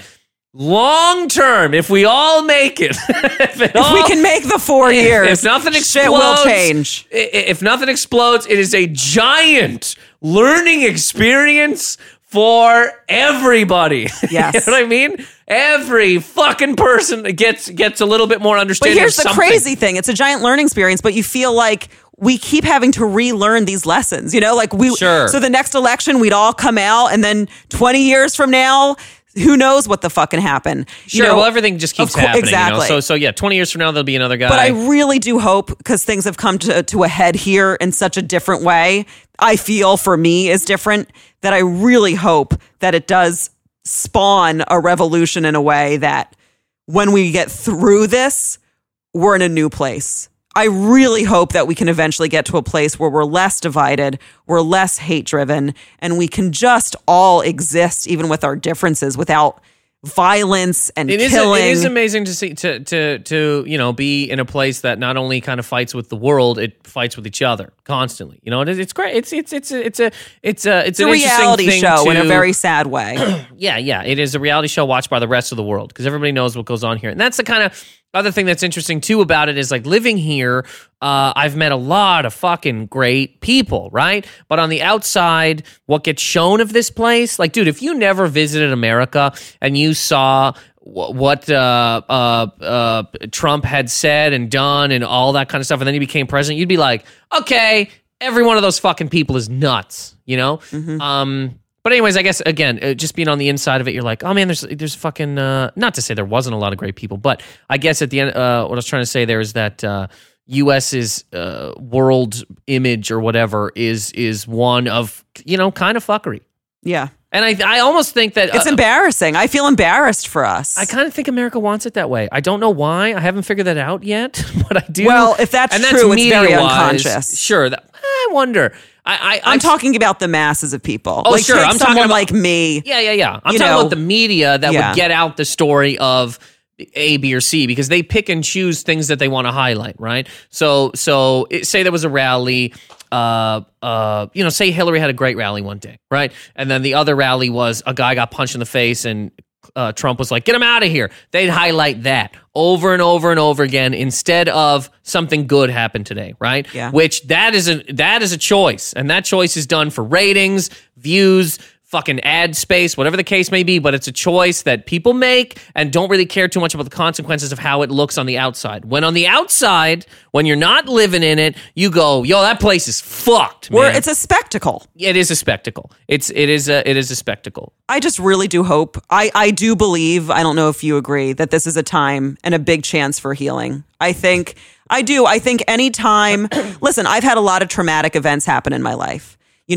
[SPEAKER 2] long term, if we all make it, if, it
[SPEAKER 1] If
[SPEAKER 2] all,
[SPEAKER 1] we can make the four years,
[SPEAKER 2] if nothing explodes,
[SPEAKER 1] shit will change.
[SPEAKER 2] i- If nothing explodes, it is a giant learning experience for everybody.
[SPEAKER 1] Yes.
[SPEAKER 2] You know what I mean? Every fucking person gets gets a little bit more
[SPEAKER 1] But
[SPEAKER 2] understanding.
[SPEAKER 1] here's
[SPEAKER 2] of
[SPEAKER 1] the
[SPEAKER 2] something.
[SPEAKER 1] crazy thing: it's a giant learning experience, but you feel like we keep having to relearn these lessons. You know, like we.
[SPEAKER 2] Sure.
[SPEAKER 1] So the next election, we'd all come out, and then twenty years from now, who knows what the fucking happen?
[SPEAKER 2] Sure.
[SPEAKER 1] You know,
[SPEAKER 2] well, everything just keeps
[SPEAKER 1] of cour-
[SPEAKER 2] happening. You know?
[SPEAKER 1] exactly.
[SPEAKER 2] So so yeah, twenty years from now there'll be another guy.
[SPEAKER 1] But I really do hope, because things have come to, to a head here in such a different way. I feel for me is different, that I really hope that it does spawn a revolution in a way that when we get through this, we're in a new place. I really hope that we can eventually get to a place where we're less divided, we're less hate driven, and we can just all exist even with our differences without violence and
[SPEAKER 2] It is,
[SPEAKER 1] killing.
[SPEAKER 2] it is amazing to see to to to you know be in a place that not only kind of fights with the world, it fights with each other constantly. You know, it, it's great. It's it's it's a, it's a it's a it's,
[SPEAKER 1] It's a
[SPEAKER 2] an interesting
[SPEAKER 1] reality
[SPEAKER 2] thing
[SPEAKER 1] show
[SPEAKER 2] to,
[SPEAKER 1] in a very sad way.
[SPEAKER 2] yeah yeah. It is a reality show watched by the rest of the world because everybody knows what goes on here, and that's the kind of other thing that's interesting too about it is like living here. Uh, I've met a lot of fucking great people, right? But on the outside, what gets shown of this place, like, dude, if you never visited America and you saw wh- what uh, uh, uh, Trump had said and done and all that kind of stuff, and then he became president, you'd be like, okay, every one of those fucking people is nuts, you know?
[SPEAKER 1] Mm-hmm.
[SPEAKER 2] Um, but anyways, I guess again, uh, just being on the inside of it, you're like, oh man, there's there's fucking uh, not to say there wasn't a lot of great people, but I guess at the end, uh, what I was trying to say there is that uh, US's uh, world image or whatever is is one of, you know, kind of fuckery,
[SPEAKER 1] Yeah.
[SPEAKER 2] and I I almost think that
[SPEAKER 1] It's
[SPEAKER 2] uh,
[SPEAKER 1] embarrassing. I feel embarrassed for us.
[SPEAKER 2] I kind of think America wants it that way. I don't know why. I haven't figured that out yet, but I do.
[SPEAKER 1] Well, if that's
[SPEAKER 2] and
[SPEAKER 1] true, it's very
[SPEAKER 2] media-wise,
[SPEAKER 1] unconscious.
[SPEAKER 2] Sure, that, I wonder. I, I
[SPEAKER 1] I'm
[SPEAKER 2] I've-
[SPEAKER 1] talking about the masses of people.
[SPEAKER 2] Oh,
[SPEAKER 1] like,
[SPEAKER 2] sure.
[SPEAKER 1] take
[SPEAKER 2] I'm talking
[SPEAKER 1] someone
[SPEAKER 2] about-
[SPEAKER 1] like me.
[SPEAKER 2] Yeah, yeah, yeah. I'm
[SPEAKER 1] You
[SPEAKER 2] talking
[SPEAKER 1] know,
[SPEAKER 2] about the media that
[SPEAKER 1] yeah.
[SPEAKER 2] would get out the story of A, B, or C because they pick and choose things that they want to highlight, right? So, so it, say there was a rally. Uh, uh, you know, say Hillary had a great rally one day, right? And then the other rally was a guy got punched in the face and uh, Trump was like, get him out of here. They'd highlight that over and over and over again instead of something good happened today, right?
[SPEAKER 1] Yeah.
[SPEAKER 2] Which that is a that is a choice, and that choice is done for ratings, views, fucking ad space, whatever the case may be, but it's a choice that people make and don't really care too much about the consequences of how it looks on the outside. When on the outside, when you're not living in it, you go, yo, that place is fucked, man.
[SPEAKER 1] Where it's a spectacle.
[SPEAKER 2] It is a spectacle. It's it is a it is a spectacle.
[SPEAKER 1] I just really do hope. I, I do believe, I don't know if you agree, that this is a time and a big chance for healing. I think, I do. I think any time, listen, I've had a lot of traumatic events happen in my life. You know,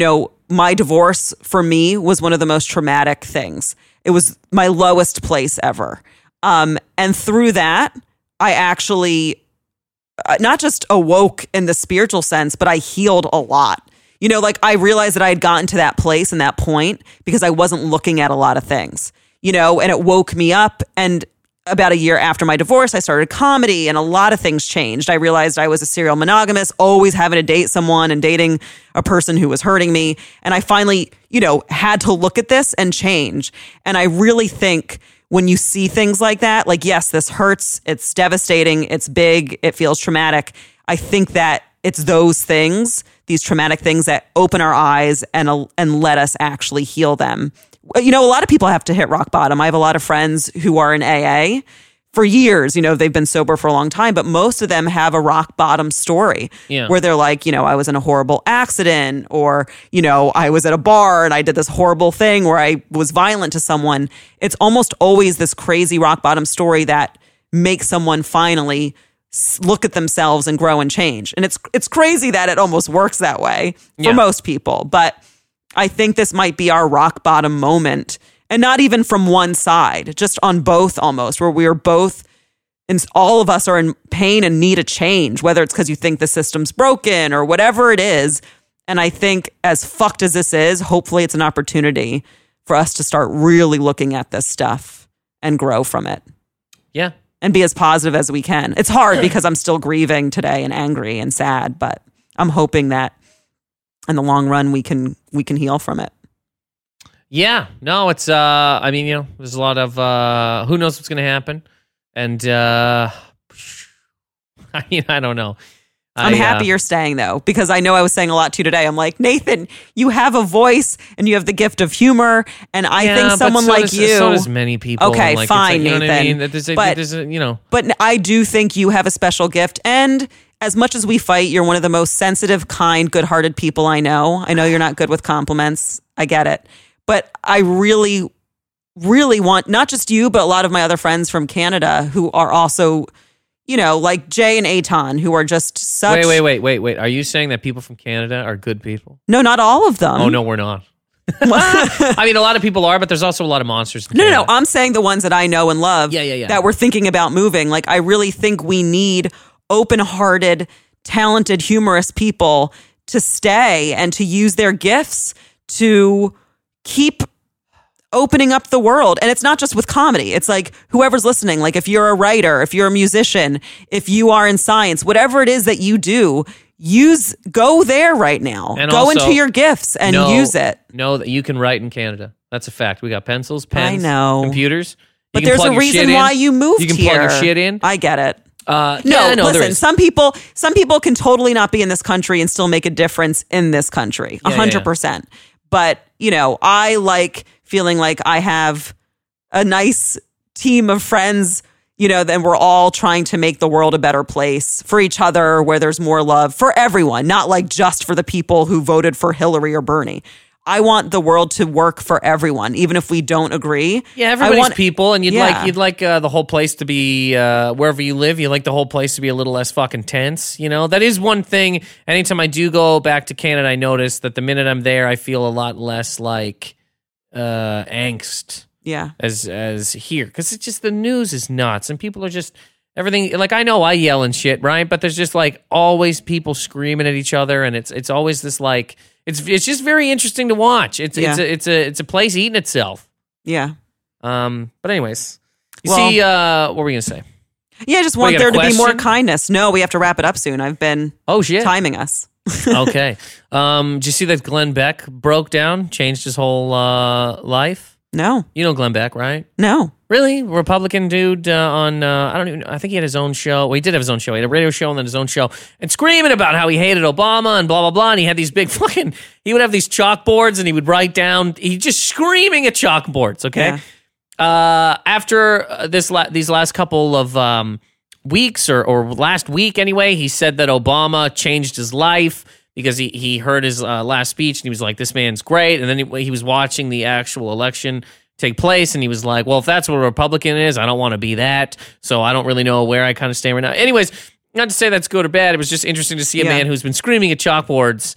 [SPEAKER 1] my divorce for me was one of the most traumatic things. It was my lowest place ever. Um, and through that, I actually uh, not just awoke in the spiritual sense, but I healed a lot. You know, like I realized that I had gotten to that place and that point because I wasn't looking at a lot of things, you know, and it woke me up. And about a year after my divorce, I started comedy and a lot of things changed. I realized I was a serial monogamous, always having to date someone and dating a person who was hurting me. And I finally, you know, had to look at this and change. And I really think when you see things like that, like, yes, this hurts, it's devastating, it's big, it feels traumatic. I think that it's those things, these traumatic things that open our eyes and, and let us actually heal them. You know, a lot of people have to hit rock bottom. I have a lot of friends who are in A A for years. You know, they've been sober for a long time, but most of them have a rock bottom story
[SPEAKER 2] yeah.
[SPEAKER 1] where they're like, you know, I was in a horrible accident, or, you know, I was at a bar and I did this horrible thing where I was violent to someone. It's almost always this crazy rock bottom story that makes someone finally look at themselves and grow and change. And it's it's crazy that it almost works that way for
[SPEAKER 2] yeah. most
[SPEAKER 1] people. But I think this might be our rock bottom moment, and not even from one side, just on both almost, where we are both, and all of us are in pain and need a change, whether it's because you think the system's broken or whatever it is. And I think as fucked as this is, hopefully it's an opportunity for us to start really looking at this stuff and grow from it.
[SPEAKER 2] Yeah.
[SPEAKER 1] And be as positive as we can. It's hard because I'm still grieving today and angry and sad, but I'm hoping that in the long run we can we can heal from it.
[SPEAKER 2] Yeah, no, it's uh I mean, you know, there's a lot of uh who knows what's going to happen, and uh I mean, I don't know.
[SPEAKER 1] I'm
[SPEAKER 2] I,
[SPEAKER 1] happy
[SPEAKER 2] uh,
[SPEAKER 1] you're staying though, because I know I was saying a lot to you today. I'm like, Nathan, you have a voice and you have the gift of humor, and I
[SPEAKER 2] yeah,
[SPEAKER 1] think someone
[SPEAKER 2] so
[SPEAKER 1] like
[SPEAKER 2] does,
[SPEAKER 1] you.
[SPEAKER 2] So does many people.
[SPEAKER 1] Okay,
[SPEAKER 2] like,
[SPEAKER 1] fine,
[SPEAKER 2] like, you know
[SPEAKER 1] Nathan.
[SPEAKER 2] What I mean? There's a,
[SPEAKER 1] but,
[SPEAKER 2] there's a, you know,
[SPEAKER 1] but I do think you have a special gift, and as much as we fight, you're one of the most sensitive, kind, good-hearted people I know. I know you're not good with compliments. I get it. But I really, really want, not just you, but a lot of my other friends from Canada who are also, you know, like Jay and Eitan, who are just such...
[SPEAKER 2] Wait, wait, wait, wait, wait. Are you saying that people from Canada are good people?
[SPEAKER 1] No, not all of them.
[SPEAKER 2] Oh, no, we're not. I mean, a lot of people are, but there's also a lot of monsters in
[SPEAKER 1] No,
[SPEAKER 2] Canada.
[SPEAKER 1] no, no. I'm saying the ones that I know and love
[SPEAKER 2] Yeah, yeah, yeah.
[SPEAKER 1] that we're thinking about moving. Like, I really think we need open-hearted, talented, humorous people to stay and to use their gifts to keep opening up the world. And it's not just with comedy. It's like whoever's listening, like if you're a writer, if you're a musician, if you are in science, whatever it is that you do, use, go there right now.
[SPEAKER 2] And
[SPEAKER 1] go
[SPEAKER 2] also,
[SPEAKER 1] into your gifts and
[SPEAKER 2] know,
[SPEAKER 1] use it.
[SPEAKER 2] Know that you can write in Canada. That's a fact. We got pencils, pens,
[SPEAKER 1] I know.
[SPEAKER 2] computers. You
[SPEAKER 1] But
[SPEAKER 2] can
[SPEAKER 1] there's
[SPEAKER 2] plug
[SPEAKER 1] a
[SPEAKER 2] your
[SPEAKER 1] reason
[SPEAKER 2] shit
[SPEAKER 1] why
[SPEAKER 2] in.
[SPEAKER 1] you moved
[SPEAKER 2] You can
[SPEAKER 1] here.
[SPEAKER 2] plug your shit in.
[SPEAKER 1] I get it.
[SPEAKER 2] Uh,
[SPEAKER 1] No,
[SPEAKER 2] yeah, no, there
[SPEAKER 1] listen,
[SPEAKER 2] is.
[SPEAKER 1] some people some people can totally not be in this country and still make a difference in this country. A
[SPEAKER 2] Yeah,
[SPEAKER 1] hundred
[SPEAKER 2] yeah, yeah.
[SPEAKER 1] percent. But, you know, I like feeling like I have a nice team of friends, you know, then we're all trying to make the world a better place for each other, where there's more love for everyone, not like just for the people who voted for Hillary or Bernie. I want the world to work for everyone, even if we don't agree.
[SPEAKER 2] Yeah,
[SPEAKER 1] I
[SPEAKER 2] everybody's
[SPEAKER 1] want,
[SPEAKER 2] people, and you'd
[SPEAKER 1] Yeah.
[SPEAKER 2] like you'd like uh, the whole place to be uh, wherever you live. You like the whole place to be a little less fucking tense. You know, that is one thing. Anytime I do go back to Canada, I notice that the minute I'm there, I feel a lot less like uh, angst
[SPEAKER 1] Yeah.
[SPEAKER 2] as as here, because it's just the news is nuts, and people are just everything. Like, I know I yell and shit, right? But there's just like always people screaming at each other, and it's it's always this like. It's it's just very interesting to watch. It's
[SPEAKER 1] Yeah.
[SPEAKER 2] it's a it's a it's a place eating itself.
[SPEAKER 1] Yeah.
[SPEAKER 2] Um, but anyways, you
[SPEAKER 1] Well-
[SPEAKER 2] see, uh, what were we gonna say?
[SPEAKER 1] Yeah, I just
[SPEAKER 2] What,
[SPEAKER 1] want
[SPEAKER 2] you got
[SPEAKER 1] there
[SPEAKER 2] a
[SPEAKER 1] to be more
[SPEAKER 2] question?
[SPEAKER 1] kindness. No, we have to wrap it up soon. I've been
[SPEAKER 2] Oh shit.
[SPEAKER 1] timing us.
[SPEAKER 2] Okay. Um, did you see that Glenn Beck broke down, changed his whole uh life?
[SPEAKER 1] No,
[SPEAKER 2] You know Glenn Beck, right?
[SPEAKER 1] no.
[SPEAKER 2] Really? Republican dude uh, on, uh, I don't even, I think he had his own show. Well, he did have his own show. He had a radio show and then his own show, and screaming about how he hated Obama and blah, blah, blah. And he had these big fucking, he would have these chalkboards and he would write down, he just screaming at chalkboards, okay?
[SPEAKER 1] Yeah.
[SPEAKER 2] Uh, after uh, this, la- these last couple of um, weeks or, or last week anyway, he said that Obama changed his life because he, he heard his uh, last speech and he was like, this man's great. And then he, he was watching the actual election take place, and he was like, well, if that's what a Republican is, I don't want to be that, so I don't really know where I kind of stand right now. Anyways, not to say that's good or bad, it was just interesting to see a
[SPEAKER 1] Yeah.
[SPEAKER 2] man who's been screaming at chalkboards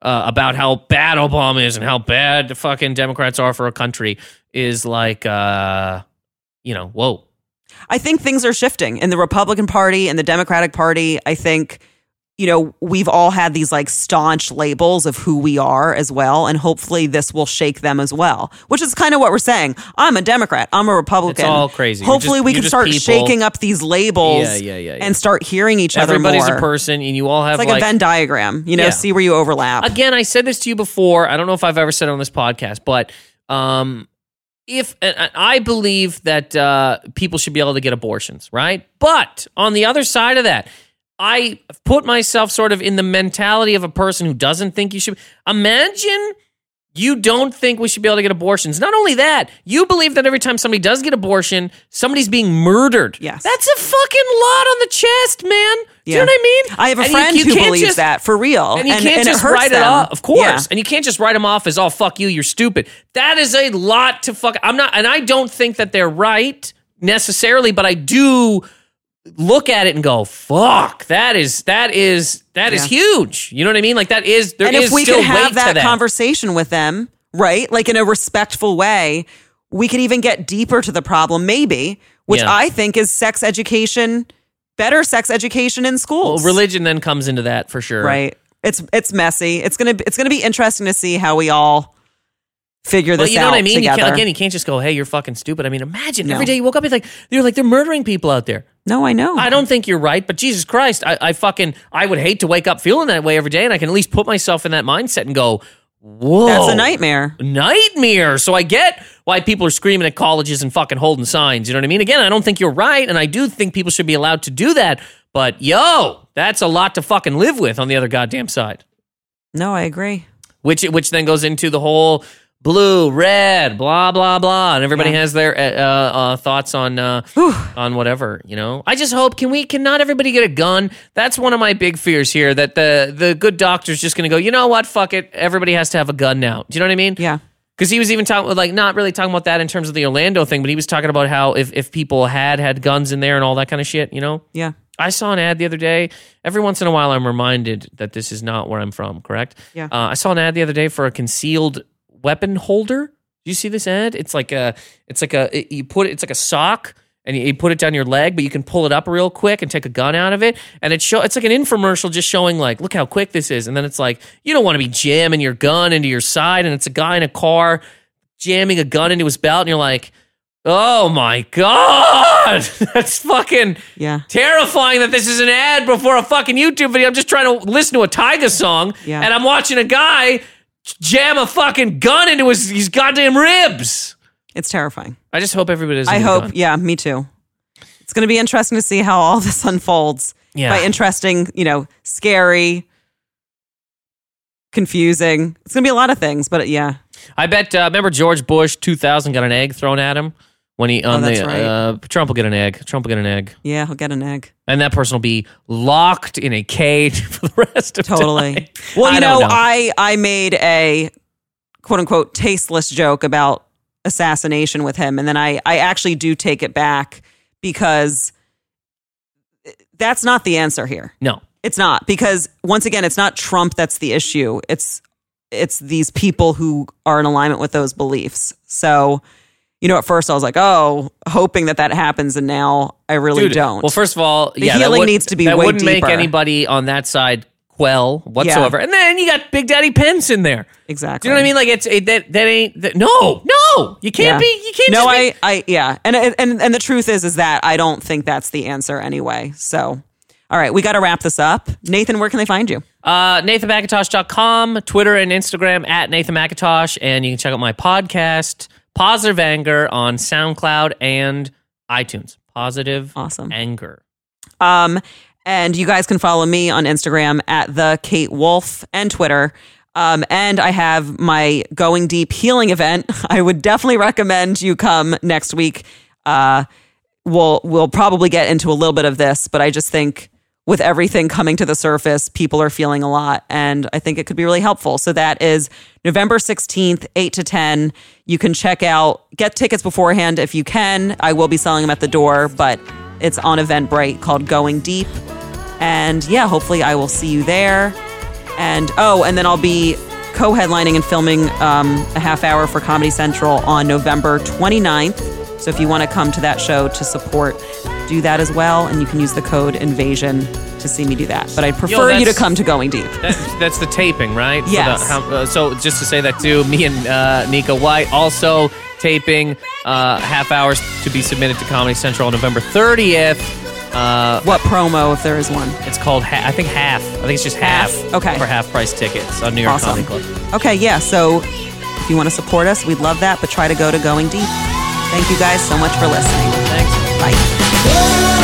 [SPEAKER 2] uh, about how bad Obama is and how bad the fucking Democrats are for a country is like, uh, you know, whoa.
[SPEAKER 1] I think things are shifting in the Republican Party and the Democratic Party. I think, you know, we've all had these like staunch labels of who we are as well. And hopefully this will shake them as well, which is kind of what we're saying. I'm a Democrat. I'm a Republican.
[SPEAKER 2] It's all crazy.
[SPEAKER 1] Hopefully
[SPEAKER 2] just,
[SPEAKER 1] we can start
[SPEAKER 2] people.
[SPEAKER 1] shaking up these labels
[SPEAKER 2] yeah, yeah, yeah, yeah.
[SPEAKER 1] and start hearing each
[SPEAKER 2] Everybody's
[SPEAKER 1] other more.
[SPEAKER 2] a person and you all have
[SPEAKER 1] it's like,
[SPEAKER 2] like
[SPEAKER 1] a Venn diagram, you know,
[SPEAKER 2] Yeah.
[SPEAKER 1] see where you overlap.
[SPEAKER 2] Again, I said this to you before. I don't know if I've ever said it on this podcast, but um, if and I believe that uh, people should be able to get abortions, right? But on the other side of that, I put myself sort of in the mentality of a person who doesn't think you should. Imagine you don't think we should be able to get abortions. Not only that, you believe that every time somebody does get abortion, somebody's being murdered.
[SPEAKER 1] Yes.
[SPEAKER 2] That's a fucking lot on the chest, man. Do you
[SPEAKER 1] Yeah.
[SPEAKER 2] know what I mean?
[SPEAKER 1] I have a
[SPEAKER 2] And you-
[SPEAKER 1] friend
[SPEAKER 2] you
[SPEAKER 1] who
[SPEAKER 2] can't
[SPEAKER 1] believes
[SPEAKER 2] just-
[SPEAKER 1] that for real.
[SPEAKER 2] And you can't
[SPEAKER 1] and
[SPEAKER 2] just
[SPEAKER 1] it hurts
[SPEAKER 2] write
[SPEAKER 1] them.
[SPEAKER 2] it off, of course.
[SPEAKER 1] Yeah.
[SPEAKER 2] And you can't just write them off as, oh, fuck you, you're stupid. That is a lot to fuck. I'm not, and I don't think that they're right necessarily, but I do look at it and go, fuck, that is, that is, that is
[SPEAKER 1] Yeah.
[SPEAKER 2] huge. You know what I mean? Like that is, there
[SPEAKER 1] and
[SPEAKER 2] is
[SPEAKER 1] if we
[SPEAKER 2] still
[SPEAKER 1] could have
[SPEAKER 2] weight
[SPEAKER 1] that,
[SPEAKER 2] to that
[SPEAKER 1] conversation with them, right? Like in a respectful way, we could even get deeper to the problem, maybe, which
[SPEAKER 2] Yeah.
[SPEAKER 1] I think is sex education, better sex education in
[SPEAKER 2] Well,
[SPEAKER 1] schools.
[SPEAKER 2] religion then comes into that for sure.
[SPEAKER 1] Right. It's it's messy. It's gonna it's gonna be interesting to see how we all figure
[SPEAKER 2] Well,
[SPEAKER 1] this
[SPEAKER 2] you know
[SPEAKER 1] out
[SPEAKER 2] what I mean? You
[SPEAKER 1] together.
[SPEAKER 2] can't, again, you can't just go, hey, you're fucking stupid. I mean, imagine
[SPEAKER 1] No.
[SPEAKER 2] every day you woke up, it's like, you're like, they're murdering people out there.
[SPEAKER 1] No, I know.
[SPEAKER 2] I don't think you're right, but Jesus Christ, I, I fucking, I would hate to wake up feeling that way every day, and I can at least put myself in that mindset and go, whoa.
[SPEAKER 1] That's a nightmare.
[SPEAKER 2] Nightmare. So I get why people are screaming at colleges and fucking holding signs. You know what I mean? Again, I don't think you're right, and I do think people should be allowed to do that, but yo, that's a lot to fucking live with on the other goddamn side.
[SPEAKER 1] No, I agree.
[SPEAKER 2] Which which then goes into the whole blue, red, blah blah blah, and everybody
[SPEAKER 1] Yeah.
[SPEAKER 2] has their uh, uh, thoughts on uh, on whatever. You know, I just hope can we can not everybody get a gun? That's one of my big fears here. That the the good doctor's just going to go. You know what? Fuck it. Everybody has to have a gun now. Do you know what I mean?
[SPEAKER 1] Yeah.
[SPEAKER 2] Because he was even talking, like, not really talking about that in terms of the Orlando thing, but he was talking about how if if people had had guns in there and all that kind of shit. You know.
[SPEAKER 1] Yeah.
[SPEAKER 2] I saw an ad the other day. Every once in a while, I'm reminded that this is not where I'm from, correct?
[SPEAKER 1] Yeah.
[SPEAKER 2] Uh, I saw an ad the other day for a concealed weapon holder. Do you see this ad? It's like a, it's like a, it- you put it, it's like a sock, and you, you put it down your leg, but you can pull it up real quick and take a gun out of it. And it show, it's like an infomercial just showing like, look how quick this is. And then it's like, you don't want to be jamming your gun into your side, and it's a guy in a car jamming a gun into his belt, and you're like, oh my God, that's fucking
[SPEAKER 1] Yeah.
[SPEAKER 2] terrifying that this is an ad before a fucking YouTube video. I'm just trying to listen to a Tyga song,
[SPEAKER 1] Yeah.
[SPEAKER 2] and I'm watching a guy jam a fucking gun into his, his goddamn ribs.
[SPEAKER 1] It's terrifying.
[SPEAKER 2] I just hope everybody doesn't
[SPEAKER 1] I
[SPEAKER 2] get a
[SPEAKER 1] hope.
[SPEAKER 2] gun.
[SPEAKER 1] Yeah, me too. It's going to be interesting to see how all this unfolds.
[SPEAKER 2] Yeah.
[SPEAKER 1] By interesting, you know, scary, confusing. It's going to be a lot of things, but yeah.
[SPEAKER 2] I bet, uh, remember George Bush two thousand got an egg thrown at him? When he, on
[SPEAKER 1] Oh, that's
[SPEAKER 2] the,
[SPEAKER 1] right.
[SPEAKER 2] uh, Trump will get an egg. Trump will get an egg.
[SPEAKER 1] Yeah, he'll get an egg.
[SPEAKER 2] And that person will be locked in a cage for the rest of
[SPEAKER 1] Totally.
[SPEAKER 2] time.
[SPEAKER 1] Well,
[SPEAKER 2] I
[SPEAKER 1] you
[SPEAKER 2] don't
[SPEAKER 1] know,
[SPEAKER 2] know.
[SPEAKER 1] I I made a quote unquote tasteless joke about assassination with him, and then I I actually do take it back because that's not the answer here.
[SPEAKER 2] No.
[SPEAKER 1] It's not, because once again, it's not Trump that's the issue. It's it's these people who are in alignment with those beliefs. So, you know, at first I was like, oh, hoping that that happens, and now I really
[SPEAKER 2] Dude,
[SPEAKER 1] don't.
[SPEAKER 2] Well, first of all,
[SPEAKER 1] The
[SPEAKER 2] yeah, that
[SPEAKER 1] healing
[SPEAKER 2] would-
[SPEAKER 1] needs to be
[SPEAKER 2] that
[SPEAKER 1] way
[SPEAKER 2] wouldn't
[SPEAKER 1] deeper.
[SPEAKER 2] make anybody on that side quell whatsoever. And then you got Big Daddy Pence in there.
[SPEAKER 1] Exactly.
[SPEAKER 2] Do you know what I mean? Like it's it, that that ain't that, no no you can't
[SPEAKER 1] Yeah.
[SPEAKER 2] be you can't.
[SPEAKER 1] No,
[SPEAKER 2] just
[SPEAKER 1] I,
[SPEAKER 2] be,
[SPEAKER 1] I, yeah, and and and the truth is, is that I don't think that's the answer anyway. So, all right, we got to wrap this up. Nathan, where can they find you?
[SPEAKER 2] Uh, Nathan Macintosh dot com, Twitter and Instagram at Nathan Macintosh, and you can check out my podcast, Positive Anger, on SoundCloud and iTunes. Positive
[SPEAKER 1] Awesome.
[SPEAKER 2] Anger.
[SPEAKER 1] Um, and you guys can follow me on Instagram at the Kate Wolf and Twitter. Um, and I have my Going Deep healing event. I would definitely recommend you come next week. Uh, we'll we'll probably get into a little bit of this, but I just think with everything coming to the surface, people are feeling a lot, and I think it could be really helpful. So that is November sixteenth, eight to ten. You can check out, get tickets beforehand if you can. I will be selling them at the door, but it's on Eventbrite called Going Deep. And yeah, hopefully I will see you there. And oh, and then I'll be co-headlining and filming um, a half hour for Comedy Central on November twenty-ninth. So if you want to come to that show to support, do that as well. And you can use the code INVASION to see me do that. But I'd prefer
[SPEAKER 2] Yo,
[SPEAKER 1] you to come to Going Deep.
[SPEAKER 2] That's, that's the taping, right? For
[SPEAKER 1] Yes.
[SPEAKER 2] the- how- uh, so just to say that too, me and uh, Nika White also taping uh, half hours to be submitted to Comedy Central on November thirtieth. Uh,
[SPEAKER 1] What promo, if there is one?
[SPEAKER 2] it's called, ha- I think half. I think it's just half.
[SPEAKER 1] Half? Okay.
[SPEAKER 2] For half price tickets on New York
[SPEAKER 1] Awesome.
[SPEAKER 2] Comedy Club.
[SPEAKER 1] Okay, yeah. So if you want to support us, we'd love that. But try to go to Going Deep. Thank you guys so much for listening.
[SPEAKER 2] Thanks.
[SPEAKER 1] Bye.